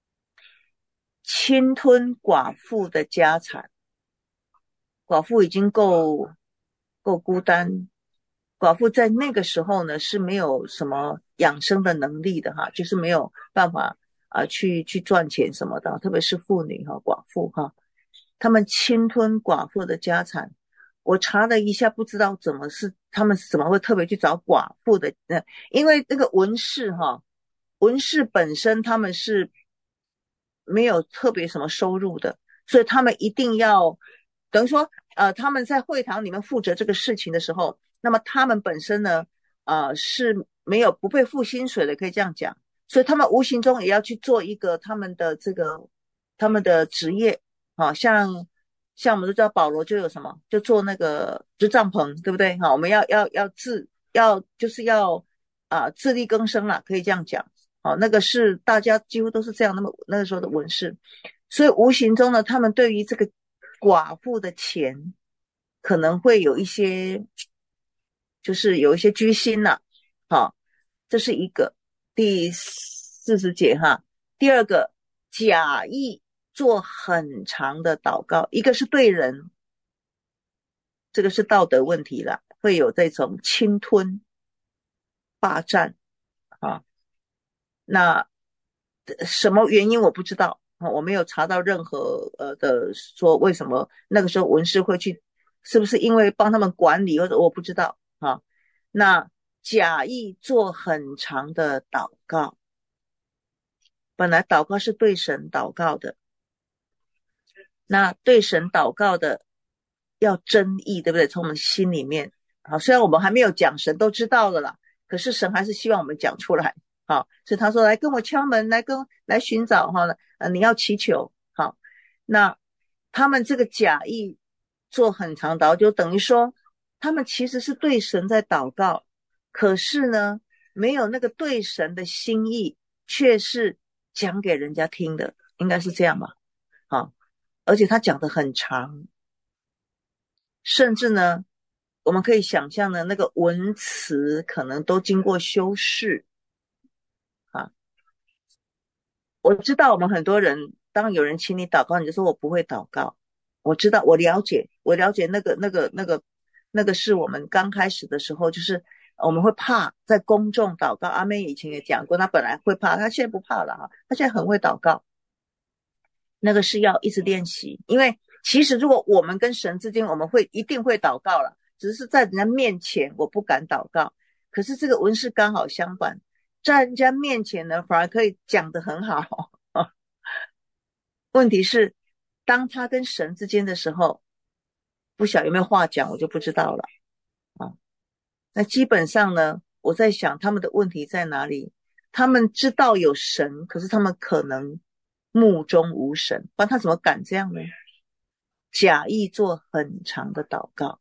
侵吞寡妇的家产。寡妇已经够够孤单，寡妇在那个时候呢是没有什么养生的能力的哈，就是没有办法啊、呃、去去赚钱什么的，特别是妇女哈寡妇哈，他们侵吞寡妇的家产。我查了一下，不知道怎么是他们怎么会特别去找寡妇的，呃，因为那个文士哈，文士本身他们是没有特别什么收入的，所以他们一定要等于说呃他们在会堂里面负责这个事情的时候，那么他们本身呢呃是没有不被付薪水的，可以这样讲，所以他们无形中也要去做一个他们的这个他们的职业。好像像我们都知道保罗就有什么，就做那个就帐篷，对不对？好，我们要要要自要就是要啊、呃、自力更生啦，可以这样讲。好，那个是大家几乎都是这样，那么那个时候的文士，所以无形中呢，他们对于这个寡妇的钱可能会有一些，就是有一些居心啦。好，这是一个第四十节哈。第二个，假意做很长的祷告，一个是对人，这个是道德问题啦，会有这种侵吞、霸占啊。那什么原因我不知道，我没有查到任何呃的说为什么那个时候文士会去，是不是因为帮他们管理，或者我不知道啊。那假意做很长的祷告，本来祷告是对神祷告的，那对神祷告的要真意，对不对？从我们心里面。好，虽然我们还没有讲，神都知道了啦，可是神还是希望我们讲出来。好，所以他说来跟我敲门，来跟来寻找哈，呃，你要祈求。好，那他们这个假意做很长祷，就等于说他们其实是对神在祷告，可是呢没有那个对神的心意，却是讲给人家听的，应该是这样吧。好，而且他讲得很长，甚至呢我们可以想象的那个文词可能都经过修饰啊。我知道我们很多人，当有人请你祷告，你就说我不会祷告。我知道，我了解，我了解那个那个那个那个是我们刚开始的时候，就是我们会怕在公众祷告。阿妹以前也讲过，她本来会怕，她现在不怕了哈，她现在很会祷告。那个是要一直练习，因为其实如果我们跟神之间，我们会一定会祷告了，只是在人家面前我不敢祷告。可是这个文士刚好相反，在人家面前呢反而可以讲得很好。问题是当他跟神之间的时候，不晓得有没有话讲，我就不知道了啊。那基本上呢，我在想他们的问题在哪里，他们知道有神，可是他们可能目中无神，不然他怎么敢这样呢？假意做很长的祷告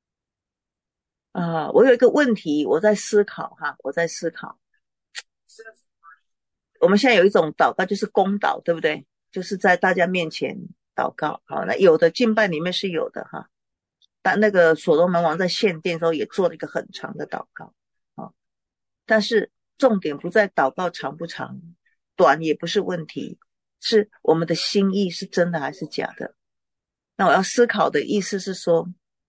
啊、呃！我有一个问题，我在思考哈，我在思考。我们现在有一种祷告就是公祷，对不对？就是在大家面前祷告。好，那有的敬拜里面是有的哈。但那个所罗门王在献殿的时候也做了一个很长的祷告啊。但是重点不在祷告长不长，短也不是问题，是我们的心意是真的还是假的。那我要思考的意思是说，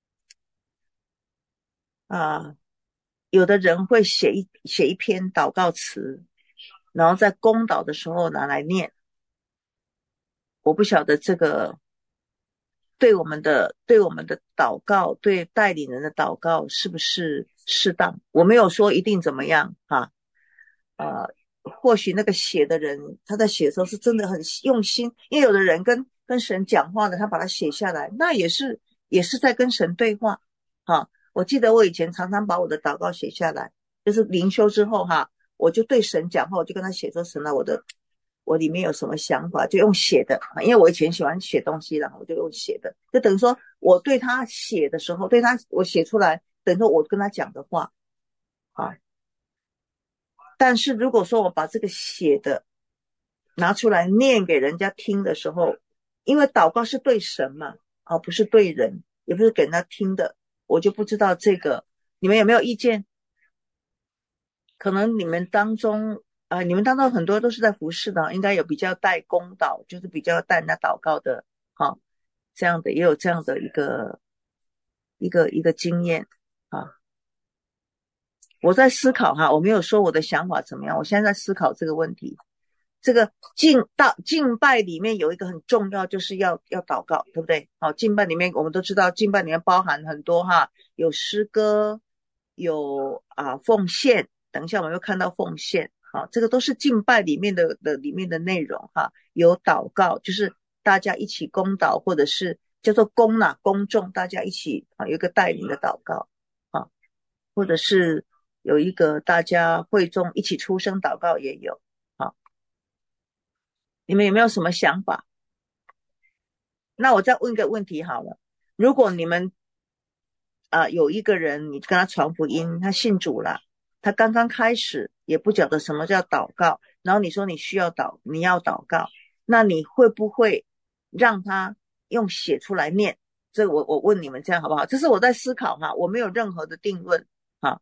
啊，有的人会写一写一篇祷告词，然后在公祷的时候拿来念。我不晓得这个对我们的对我们的祷告，对带领人的祷告是不是适当？我没有说一定怎么样哈，呃，或许那个写的人他在写的时候是真的很用心，因为有的人跟跟神讲话的，他把它写下来，那也是也是在跟神对话哈。我记得我以前常常把我的祷告写下来，就是灵修之后哈，我就对神讲话，我就跟他写说神啊，我的我里面有什么想法，就用写的，因为我以前喜欢写东西，然后我就用写的，就等于说我对他写的时候，对他我写出来，等于说我跟他讲的话啊。但是如果说我把这个写的拿出来念给人家听的时候，因为祷告是对神嘛，啊，不是对人，也不是给人家听的，我就不知道这个你们有没有意见？可能你们当中啊、呃，你们当中很多都是在服侍的，应该有比较带公祷，就是比较带人家祷告的，哈，这样的也有这样的一个一个一个经验啊。我在思考哈，我没有说我的想法怎么样，我现在在思考这个问题。这个敬到敬拜里面有一个很重要，就是要要祷告，对不对？好，敬拜里面我们都知道，敬拜里面包含很多哈，有诗歌，有啊奉献。等一下我们又看到奉献，好，这个都是敬拜里面的的里面的内容哈。有祷告，就是大家一起公祷，或者是叫做公啦，公众大家一起啊有一个带领的祷告啊，或者是有一个大家会众一起出声祷告也有。你们有没有什么想法？那我再问一个问题好了，如果你们啊、呃、有一个人，你跟他传福音，他信主了，他刚刚开始也不晓得什么叫祷告，然后你说你需要祷，你要祷告，那你会不会让他用写出来念？这我我问你们这样好不好？这是我在思考哈，我没有任何的定论哈。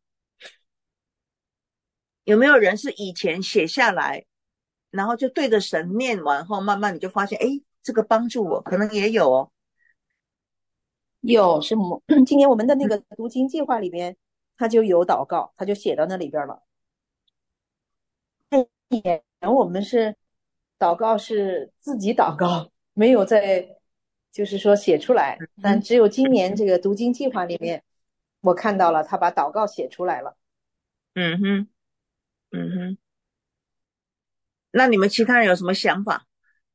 有没有人是以前写下来，然后就对着神念完后，慢慢你就发现，诶，这个帮助我，可能也有哦。 有师母，今年我们的那个读经计划里面，他就有祷告，他就写到那里边了。以前我们是祷告是自己祷告，没有在就是说写出来，但只有今年这个读经计划里面，我看到了他把祷告写出来了。 嗯哼，嗯哼。那你们其他人有什么想法？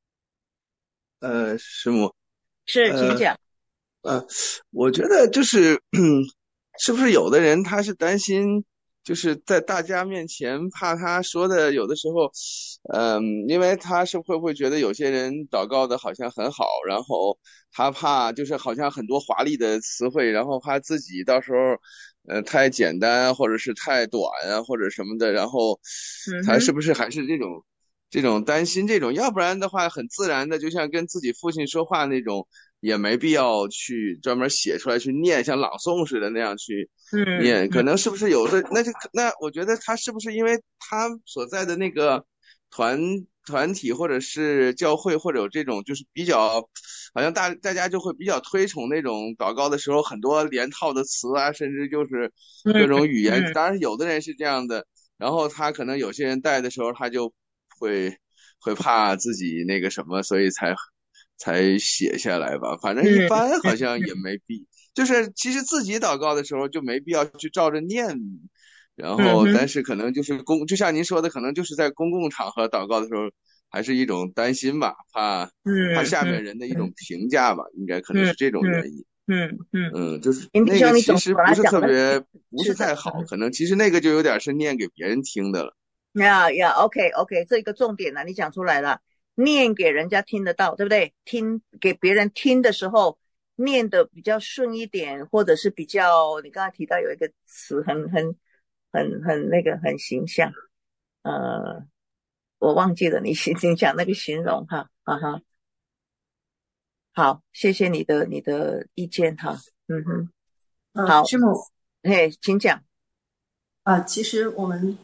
呃，师母， 是，请讲。 呃，我觉得就是，是不是有的人他是担心，就是在大家面前怕他说的有的时候，嗯，因为他是会不会觉得有些人祷告的好像很好，然后他怕就是好像很多华丽的词汇，然后怕自己到时候，呃，太简单或者是太短啊或者什么的，然后他是不是还是这种这种担心这种，要不然的话很自然的，就像跟自己父亲说话那种。也没必要去专门写出来去念，像朗诵似的那样去念。 嗯， 可能是不是有的？那就那我觉得他是不是因为他所在的那个团团体或者是教会或者有这种就是比较，好像大大家就会比较推崇那种祷告的时候很多连套的词啊，甚至就是各种语言。 嗯嗯、 当然有的人是这样的，然后他可能有些人带的时候他就会会怕自己那个什么，所以才。才写下来吧，反正一般好像也没必，就是其实自己祷告的时候就没必要去照着念，然后但是可能就是公，就像您说的，可能就是在公共场合祷告的时候，还是一种担心吧，怕怕下面人的一种评价吧，应该可能是这种原因。 嗯嗯嗯，就是那个其实不是特别，不是太好，可能其实那个就有点是念给别人听的了。 呀呀 ，OK OK， 这个重点呢，你讲出来了。念给人家听得到，对不对？听给别人听的时候，念的比较顺一点，或者是比较，你刚才提到有一个词很很很很那个很形象，呃，我忘记了你你讲那个形容哈，啊哈，好，谢谢你的你的意见哈，嗯哼，好， 师母， 嘿，请讲。 啊，其实我们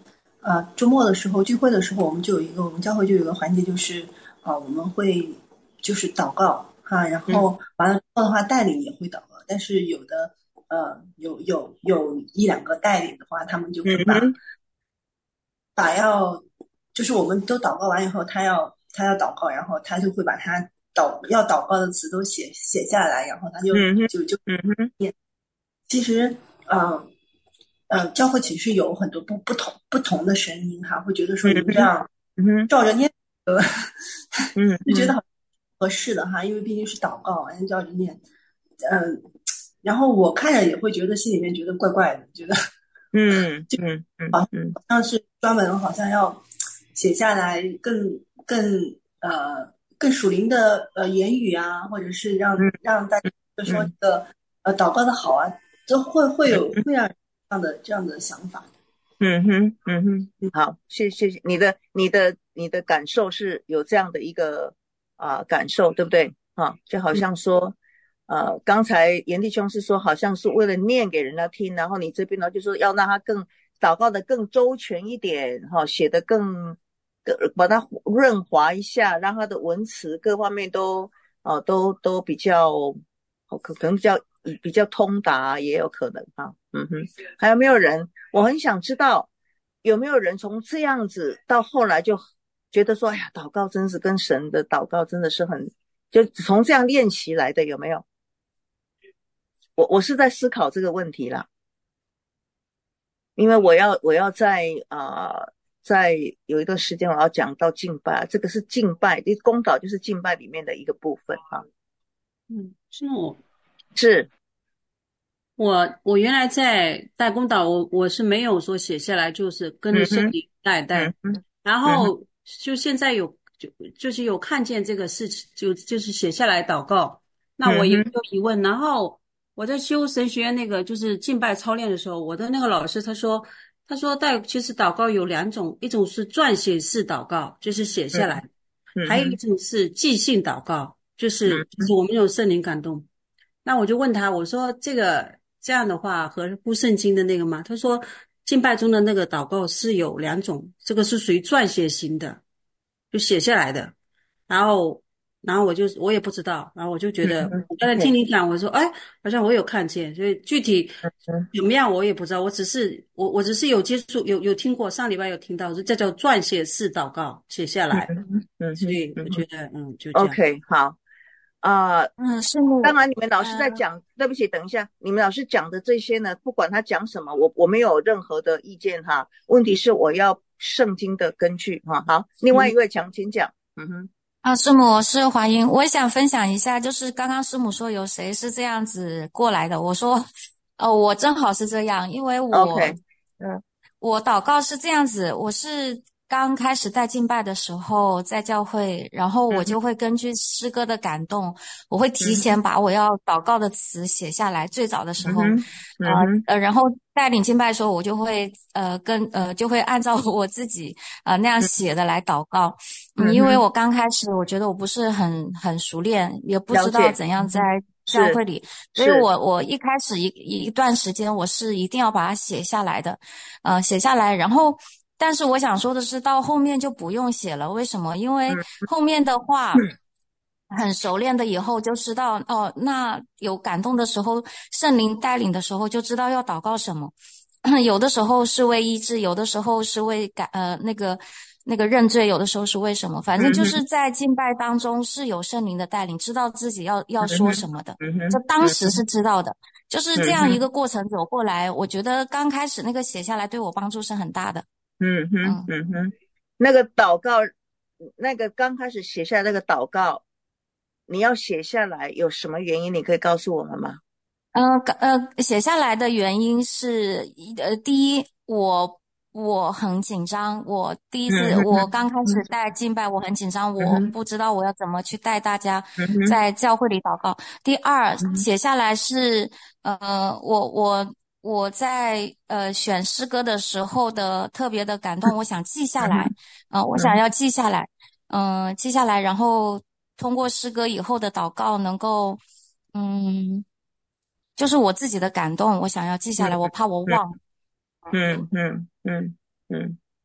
呃周末的时候聚会的时候，我们就有一个我们教会就有一个环节，就是啊、呃、我们会就是祷告哈，然后完了之后的话带领也会祷告，但是有的呃有有有一两个带领的话，他们就会把、 嗯把要就是我们都祷告完以后，他要他要祷告，然后他就会把他祷要祷告的词都写写下来，然后他就嗯就就嗯哼其实呃呃教会其实有很多不不同不同的声音哈，会觉得说你们这样嗯哼照着念呃嗯就觉得很合适的哈，因为毕竟是祷告，按照着念，嗯、然后我看着也会觉得心里面觉得怪怪的，觉得嗯嗯嗯嗯像是专门好像要写下来更更呃更属灵的呃言语啊，或者是让嗯让大家说这个呃祷告的好啊，都会会有会让人这样的这样的想法。 嗯哼嗯哼，好，谢谢谢你的你的你的感受是有这样的一个啊、呃感受，对不对？啊，就好像说，呃，刚才严弟兄是说，好像是为了念给人家听，然后你这边呢就说要让他更祷告的更周全一点，哈、写的更更把它润滑一下，让他的文词各方面都哦、呃都都比较，哦可可能比较比较通达，也有可能哈、嗯哼，还有没有人？我很想知道有没有人从这样子到后来就觉得说，哎呀，祷告真是跟神的祷告真的是很，就从这样练习来的，有没有？我我是在思考这个问题啦，因为我要我要在啊、呃在有一段时间我要讲到敬拜，这个是敬拜，因为公祷就是敬拜里面的一个部分哈。 嗯，是我是， 我我原来在代工岛，我我是没有说写下来，就是跟着圣嗯哼， 灵带带， 嗯哼， 然嗯哼， 后就现在有就就是有看见这个事情，就就是写下来祷告，那我也没嗯哼， 有疑问。然后我在修神学院那个就是敬拜操练的时候，我的那个老师他说他说带其实祷告有两种，一种是撰写式祷告，就是写下来，还有一嗯哼， 种是即兴祷告，就是嗯就是我们有圣灵感动。那我就问他，我说这个这样的话合乎圣经的那个吗？他说敬拜中的那个祷告是有两种，这个是属于撰写型的，就写下来的。然后，然后我就我也不知道，然后我就觉得， 嗯哼我刚才听 ，OK， 你讲，我说哎，好像我有看见，所以具体嗯怎么样我也不知道，我只是我我只是有接触有有听过，上礼拜有听到，说这叫撰写式祷告，写下来， 嗯哼，嗯哼， 所以我嗯哼觉得嗯就这样。 ，OK，好。啊、呃嗯，师母， 当然，你们老师在呃， 讲，对不起，等一下，你们老师讲的这些呢，不管他讲什么，我我没有任何的意见哈。问题是我要圣经的根据哈。好，另外一位讲，请讲。嗯哼啊，师母，我是华英，我也想分享一下，就是刚刚师母说有谁是这样子过来的，我说，哦，我正好是这样，因为我 ，OK，嗯我祷告是这样子，我是刚开始带敬拜的时候在教会，然后我嗯哼就会根据诗歌的感动，我会提嗯前把我要祷告的词写下来。最早的时候， 哼嗯呃哼嗯呃，然后带领敬拜的时候，我就会呃跟呃就会按照我自己呃那样哼写的来祷告。嗯， 嗯哼， 因为我刚开始我觉得我不是很很熟练，也不知道了解， 怎样在教是会里，所以是， 我我一开始一一段时间我是一定要把它写下来的。呃，写下来，然后，但是我想说的是，到后面就不用写了。为什么？因为嗯后面的话很熟练的以后就知道，哦，那有感动的时候，圣灵带领的时候就知道要祷告什么。有的时候是为医治，有的时候是为改呃那个那个认罪，有的时候是为什么？反正就嗯哼是在敬拜当中是有圣灵的带领，知道自己要要嗯哼说什么的。 嗯哼就当时是知道的。就是这样一嗯哼个过程走过来，我觉得刚开始那个写下来对我帮助是很大的。 嗯哼嗯嗯哼，那个祷告，那个刚开始写下来那个祷告，你要写下来有什么原因？你可以告诉我们吗？ 呃呃，写下来的原因是，呃，第一，我我很紧张，我第一次嗯我刚开始带敬拜，我很紧张，我嗯哼不知道我要怎么去带大家嗯哼在教会里祷告。第二， 嗯写下来是，呃，我我我在呃选诗歌的时候的特别的感动，我想记下来，呃，我想要记下来，嗯、呃，记下来，然后通过诗歌以后的祷告能够，嗯。就是我自己的感动，我想要记下来，我怕我忘。 嗯嗯嗯嗯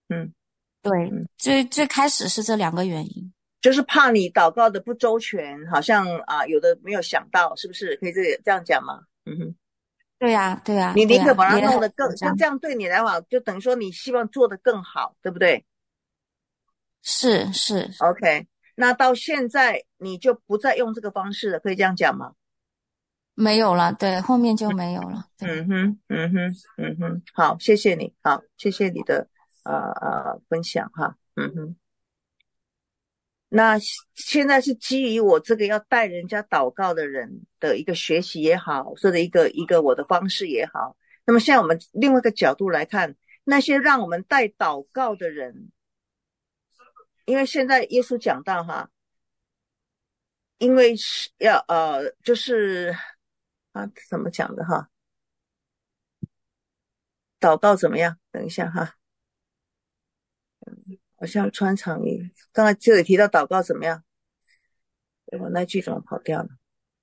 嗯对， 嗯， 最最开始是这两个原因。 就是怕你祷告的不周全，好像啊有的没有想到，是不是？可以这这样讲吗？嗯哼。 对呀，对呀， 你宁可对呀，也很把它弄得更， 紧张。 就这样对你来讲，就等于说你希望做得更好，对不对是是， ？OK，那到现在你就不再用这个方式了，可以这样讲吗？ 没有了，对，后面就没有了。对， 嗯哼，嗯哼，嗯哼，好，谢谢你，好，谢谢你的呃呃分享哈，嗯哼。那现在是基于我这个要带人家祷告的人的一个学习也好，或者一个一个我的方式也好。那么现在我们另外一个角度来看，那些让我们带祷告的人，因为现在耶稣讲到哈，因为是要呃，就是啊怎么讲的哈？祷告怎么样？等一下哈，好像穿肠衣。刚才这里提到祷告怎么样？我那句怎么跑掉了？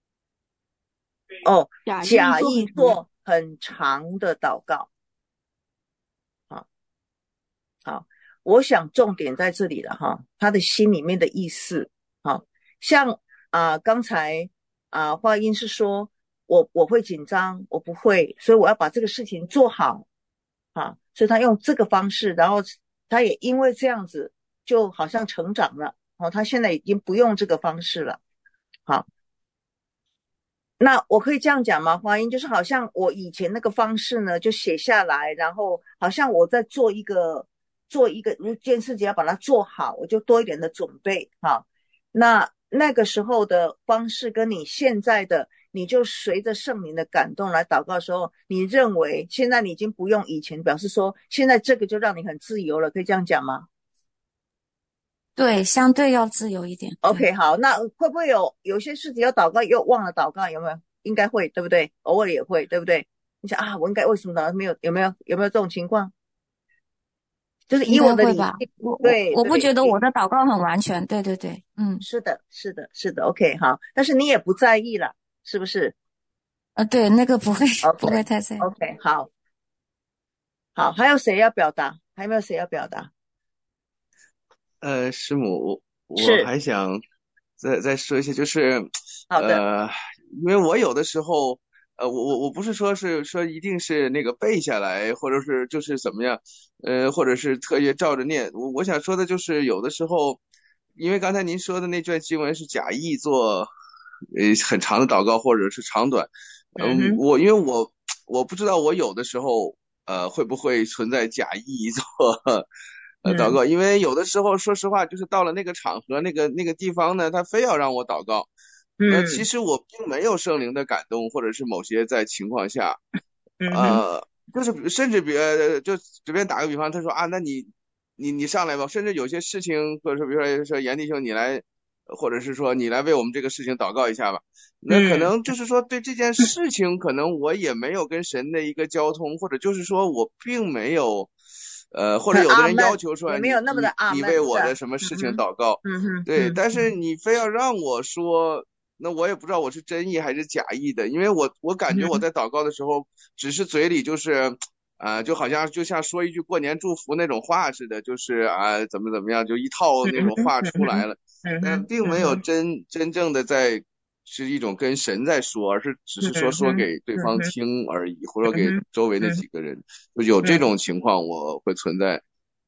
哦， 假意假做很意做很长的祷告。好，好，我想重点在这里了哈，他的心里面的意思。好，像啊、呃、刚才啊、呃、话音是说我我会紧张，我不会，所以我要把这个事情做好啊，所以他用这个方式，然后他也因为这样子就好像成长了。哦，他现在已经不用这个方式了。好，那我可以这样讲吗？华英就是好像我以前那个方式呢，就写下来，然后好像我在做一个做一个一件事情要把它做好，我就多一点的准备哈。那那个时候的方式跟你现在的，你就随着圣灵的感动来祷告的时候，你认为现在你已经不用以前，表示说现在这个就让你很自由了，可以这样讲吗对，相对要自由一点。对， ？OK，好，那会不会有有些事情要祷告又忘了祷告？有没有？应该会，对不对？偶尔也会，对不对？你想啊，我应该为什么祷告没有？有没有？有没有这种情况？就是应以我该会吧。 的理性， 我我对我不觉得对， 我的祷告很完全。对对对，嗯， 是的，是的，是的，OK，好，但是你也不在意了，是不是呃，对，那个不会不会 ？OK，OK， 太在意。 好，好，还有谁要表达？还有没有谁要表达？ 呃，师母，我我是， 还想再再说一些，就是好的， 呃，因为我有的时候，呃，我我我不是说是说一定是那个背下来，或者是就是怎么样，呃，或者是特意照着念。我我想说的就是有的时候，因为刚才您说的那段经文是假意做呃很长的祷告，或者是长短，嗯， 嗯哼， 我因为我我不知道我有的时候呃会不会存在假意做。呃，祷嗯告，因为有的时候，说实话，就是到了那个场合、那个那个地方呢，他非要让我祷告。那其嗯实我并没有圣灵的感动，或者是某些在情况下， 嗯哼， 呃，就是甚至比呃就随便打个比方，他说啊，那你你你上来吧，甚至有些事情，或者说比如说说严弟兄你来，或者是说你来为我们这个事情祷告一下吧。那可嗯能就是说对这件事情，可能我也没有跟神的一个交通，或者就是说我并没有。呃，或者很有的人要阿闷， 求说你也没有那么的你你阿闷， 为我的是吧？ 什么事情嗯哼， 祷告， 嗯哼， 对， 嗯但是你非要让我说，那我也不知道我是真意还是假意的，因为我我感觉我嗯在祷告的时候，只是嘴里就是，啊、就好像就像说一句过年祝福那种话似的，就是啊、怎么怎么样，就一套嗯哼， 那种话嗯哼， 出来了， 嗯哼， 但并没有嗯哼， 真真正的在。是一种跟神在说，而是只是说说嗯哼， 给对方嗯哼， 听而已，或者给嗯哼， 周围那嗯几个人，就有这嗯种情况，我会存在。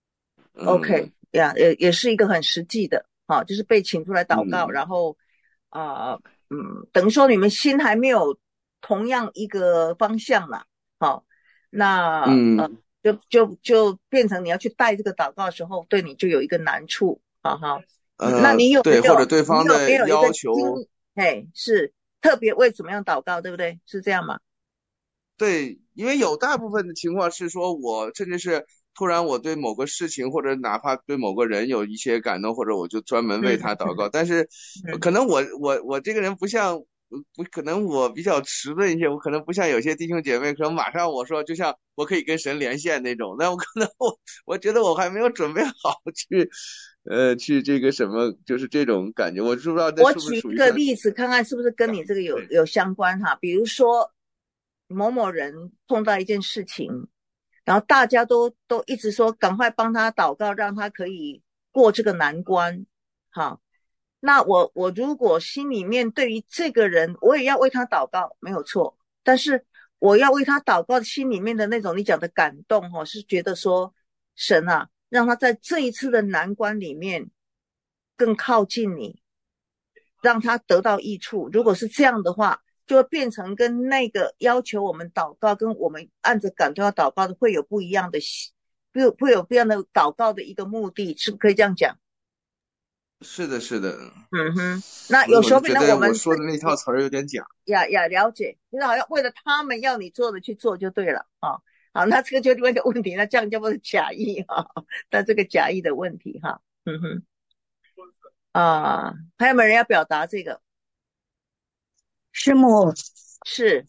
，OK， 嗯呀，也也是一个很实际的，哈，就是被请出来祷告， 嗯然后啊，嗯，等于说你们心还没有同样一个方向啦，好，那呃， 嗯就就就变成你要去带这个祷告的时候，对你就有一个难处，哈哈，嗯，那呃， 你有没对，或者有你对方有没有一个的要经， 求， 哎，是特别为怎么样祷告，对不对？是这样吗？ 对，因为有大部分的情况是说我甚至是突然我对某个事情或者哪怕对某个人有一些感动，或者我就专门为他嗯祷告，但是嗯可能我我我这个人不像。不，可能我比较迟钝一些，我可能不像有些弟兄姐妹，可能马上我说，就像我可以跟神连线那种，那我可能我我觉得我还没有准备好去，呃，去这个什么，就是这种感觉，我是不知道这是不是我举一属于像个例子，看看是不是跟你这个有对， 有相关哈。比如说某某人碰到一件事情， 然后大家都都一直说赶快帮他祷告，让他可以过这个难关。好，那我我如果心里面对于这个人，我也要为他祷告，没有错。但是我要为他祷告，心里面的那种你讲的感动哈，是觉得说神啊，让他在这一次的难关里面更靠近你，让他得到益处。如果是这样的话，就会变成跟那个要求我们祷告，跟我们按着感动要祷告的会有不一样的，会会有不一样的祷告的一个目的，是不是可以这样讲？ 是的，是的。 嗯哼，那所以有时候我就觉得呢我们我说的那套词儿有点假。 呀呀，了解，就是好像为了他们要你做的去做就对了啊。好，那这个就另外一个问题，那这样叫不是假意哈？那这个假意的问题哈，嗯哼，啊，还有没有人要表达这个？ 师母， 是，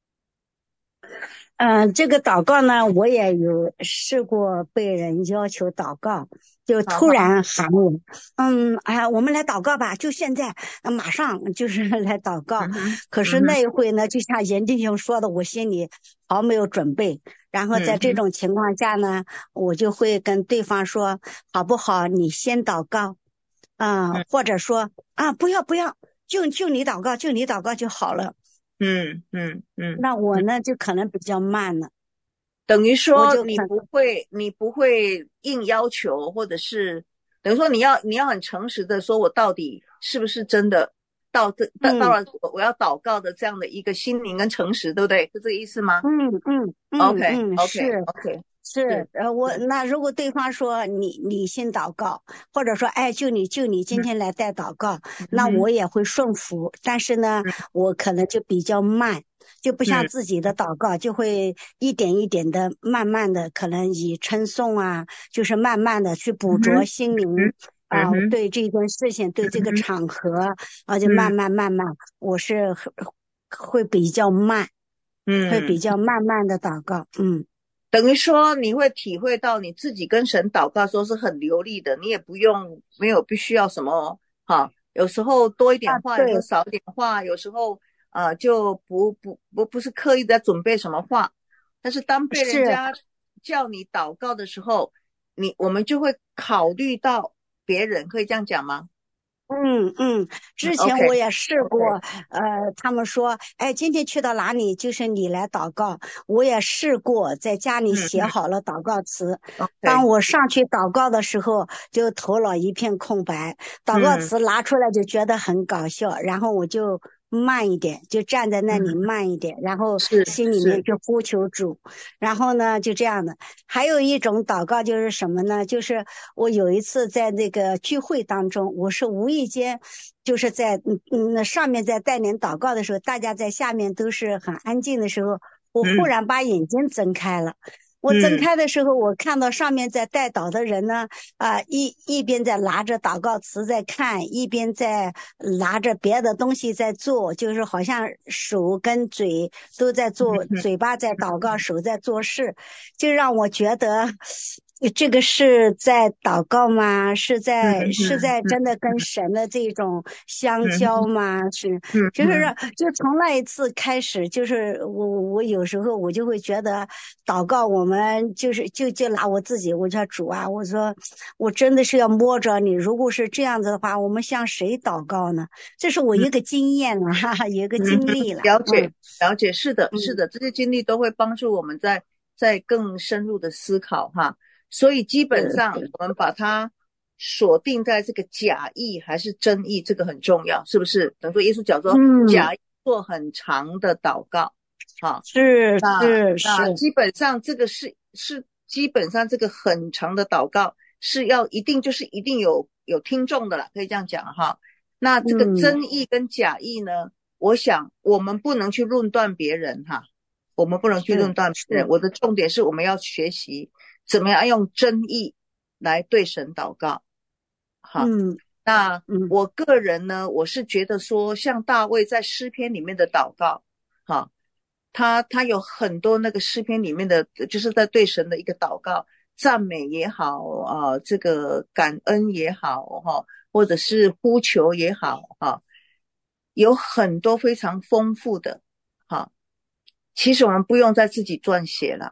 嗯、呃，这个祷告呢，我也有试过被人要求祷告，就突然喊我，嗯，哎呀，我们来祷告吧，就现在，马上就是来祷告。 嗯、 可是那一会呢，就像严弟兄说的，我心里毫没有准备。然后在这种情况下呢，嗯、我就会跟对方说，好不好？你先祷告，啊、呃，或者说啊，不要不要，就就你祷告，就你祷告就好了。 嗯嗯嗯， 那我呢就可能比较慢了， 等于说你不会，你不会硬要求，或者是等于说你要你要很诚实的说，我到底是不是真的到这到到了我要祷告的这样的一个心灵跟诚实，对不对？是这个意思吗？ 嗯嗯嗯 ，OK 嗯 OK 是 OK 是呃我那如果对方说你你先祷告，或者说哎就你就你今天来带祷告， 嗯、 那我也会顺服，但是呢、嗯、我可能就比较慢。就不像自己的祷告，就会一点一点的、慢慢的，可能以称颂啊，就是慢慢的去捕捉心灵啊、呃，对这件事情、对这个场合啊，就慢慢慢慢，我是会比较慢，嗯，会比较慢慢的祷告，嗯， 等于说你会体会到你自己跟神祷告说是很流利的，你也不用没有必须要什么哈，有时候多一点话， 啊、 有时候少一点话，有时候。呃，就不不不不是刻意的准备什么话，但是当被人家叫你祷告的时候，你我们就会考虑到别人，可以这样讲吗？ 嗯嗯，之前我也试过， okay, okay. 呃，他们说，哎，今天去到哪里就是你来祷告，我也试过在家里写好了祷告词， 嗯、 当我上去祷告的时候，就头脑一片空白，祷告词拿出来就觉得很搞笑，嗯、然后我就。慢一点，就站在那里慢一点，嗯、然后心里面就呼求主，然后呢就这样的。还有一种祷告就是什么呢？就是我有一次在那个聚会当中，我是无意间，就是在嗯嗯上面在带领祷告的时候，大家在下面都是很安静的时候，我忽然把眼睛睁开了。嗯我睁开的时候，我看到上面在带祷的人呢，啊、呃，一一边在拿着祷告词在看，一边在拿着别的东西在做，就是好像手跟嘴都在做，嘴巴在祷告，手在做事，就让我觉得。这个是在祷告吗？是在是在真的跟神的这种相交吗？是，就是就从那一次开始，就是我我有时候我就会觉得祷告，我们就是就就拿我自己，我叫主啊，我说我真的是要摸着你，如果是这样子的话，我们向谁祷告呢？这是我一个经验了，哈哈，有一个经历了。 了解了解，是的，是的，这些经历都会帮助我们在在更深入的思考哈。所以基本上我们把它锁定在这个假意还是真意，这个很重要，是不是？等于说耶稣讲说、嗯、假意做很长的祷告，好， 是是是，那基本上这个是是基本上这个很长的祷告是要一定就是一定有有听众的了，可以这样讲哈。那这个真意跟假意呢、嗯、我想我们不能去论断别人哈，我们不能去论断别人，我的重点是我们要学习怎么样用真意来对神祷告。好， 嗯， 那我个人呢，我是觉得说像大卫在诗篇里面的祷告，好，他他有很多那个诗篇里面的就是在对神的一个祷告，赞美也好啊、呃，这个感恩也好哈，或者是呼求也好哈，有很多非常丰富的哈。其实我们不用再自己撰写了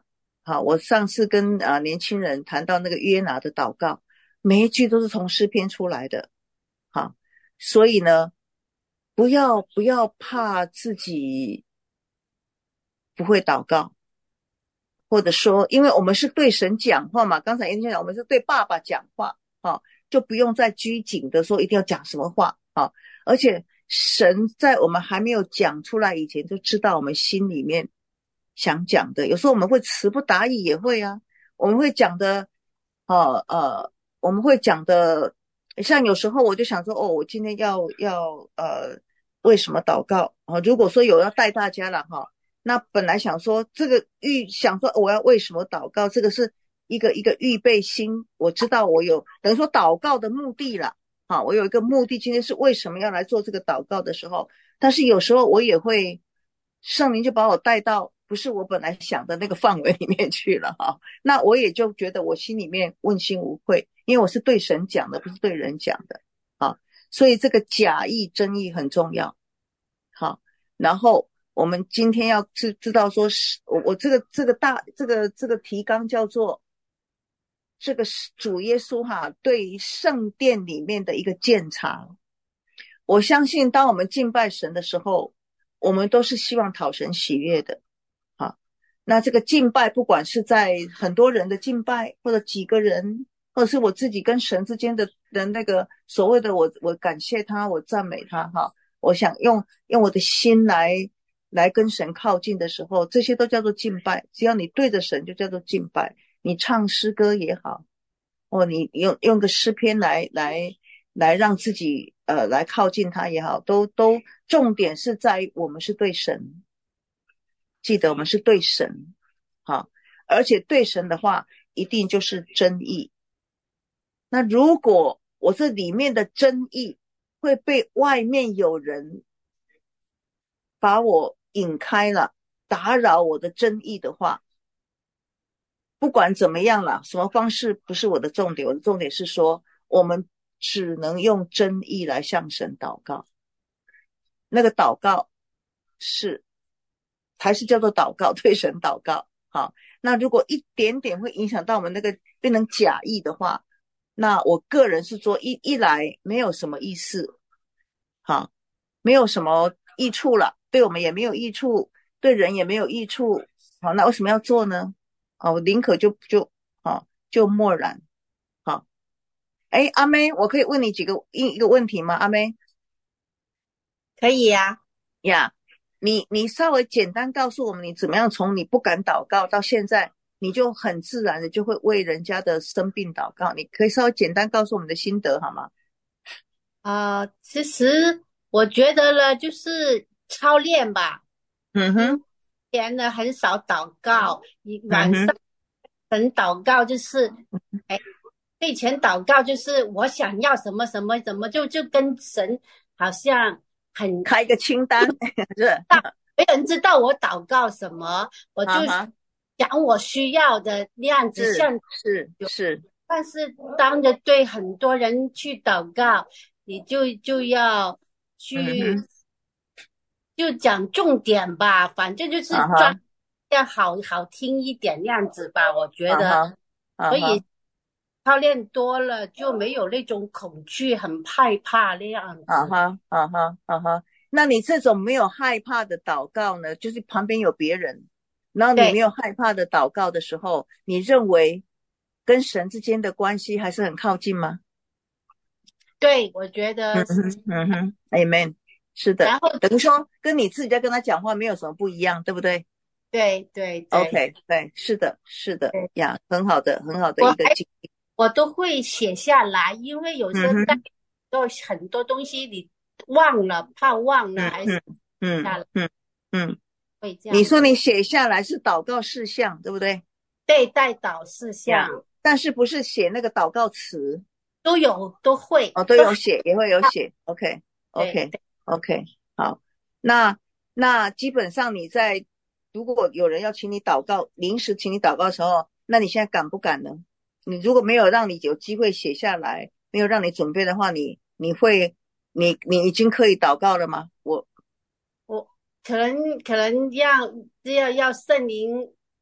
好，我上次跟啊、呃、年轻人谈到那个约拿的祷告，每一句都是从诗篇出来的。好，所以呢，不要不要怕自己不会祷告，或者说，因为我们是对神讲话嘛，刚才燕青讲我们是对爸爸讲话，好，就不用再拘谨的说一定要讲什么话，好，而且神在我们还没有讲出来以前就知道我们心里面想讲的，有时候我们会词不达意，也会啊，我们会讲的，呃呃，我们会讲的，像有时候我就想说，哦，我今天要要呃为什么祷告啊？如果说有要带大家了哈，那本来想说这个预想说我要为什么祷告，这个是一个一个预备心，我知道我有等于说祷告的目的了，好，我有一个目的，今天是为什么要来做这个祷告的时候，但是有时候我也会圣灵就把我带到不是我本来想的那个范围里面去了哈，那我也就觉得我心里面问心无愧，因为我是对神讲的，不是对人讲的啊，所以这个假意真意很重要。好，然后我们今天要知知道说，我我这个这个大这个这个提纲叫做这个主耶稣哈对圣殿里面的一个鉴察。我相信当我们敬拜神的时候，我们都是希望讨神喜悦的。好，那这个敬拜不管是在很多人的敬拜，或者几个人，或者是我自己跟神之间的的那个所谓的我我感谢他，我赞美他哈，我想用用我的心来来跟神靠近的时候，这些都叫做敬拜。只要你对着神就叫做敬拜，你唱诗歌也好，或你用用个诗篇来来来让自己呃来靠近他也好，都都重点是在于我们是对神，记得我们是对神，好，而且对神的话一定就是真意。那如果我这里面的真意会被外面有人把我引开了，打扰我的真意的话，不管怎么样了，什么方式不是我的重点，我的重点是说我们只能用真意来向神祷告，那个祷告是还是叫做祷告，对神祷告。好，那如果一点点会影响到我们那个变成假意的话，那我个人是说一一来没有什么意思，好，没有什么益处了，对我们也没有益处，对人也没有益处，好，那为什么要做呢？好，我宁可就就好就默然。好，哎，阿妹，我可以问你几个一一个问题吗？阿妹， 可以呀、 呀，你你稍微简单告诉我们，你怎么样从你不敢祷告到现在，你就很自然的就会为人家的生病祷告，你可以稍微简单告诉我们的心得好吗？ 啊、呃其实我觉得呢，就是操练吧。 嗯哼， 以前呢很少祷告，一嗯晚上哼， 很祷告，就是哎，睡前祷告就是我想要什么什么什么，就就跟神好像很开一个清单，是， 没人知道我祷告什么，我就啊哈， 讲我需要的那样子， 是像是是， 但是当着对很多人去祷告，你就就要嗯去哼， 就讲重点吧，反正就是啊专哈， 要好好听一点那样子吧，我觉得， 啊哈，啊哈， 所以操练多了就没有那种恐惧，很害怕那样子。 啊哈，啊哈，啊哈。那你这种没有害怕的祷告呢，就是旁边有别人，然后你没对有害怕的祷告的时候，你认为跟神之间的关系还是很靠近吗？ 对，我觉嗯得， 哼，嗯哼，Amen，是的， 然后等于说跟你自己在跟他讲话没有什么不一样，对不对对对对， ？OK，对，是的，是的对呀，很好的，很好的我还一个经历。 我都会写下来，因为有时候在嗯哼， 做很多东西你忘了，怕忘了， 嗯还是嗯下来嗯嗯嗯， 会这样子。 你说你写下来是祷告事项，对不对？ 对，代祷事呀， 项但是不是写那个祷告词？ 都有，都会， 哦，都有写，也会有写。OK 对 OK 对 OK， 好，那那基本上你在如果有人要请你祷告，临时请你祷告的时候，那你现在敢不敢呢？你如果没有让你有机会写下来，没有让你准备的话，你你会你你已经可以祷告了吗？我我可能可能要要要圣灵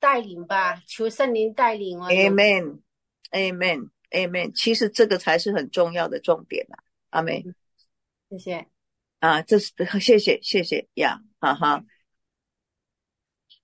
带领吧，求圣灵带领我。 Amen Amen Amen， 其实这个才是很重要的重点啊。阿妹， 谢谢啊，这是谢谢谢谢呀，哈哈。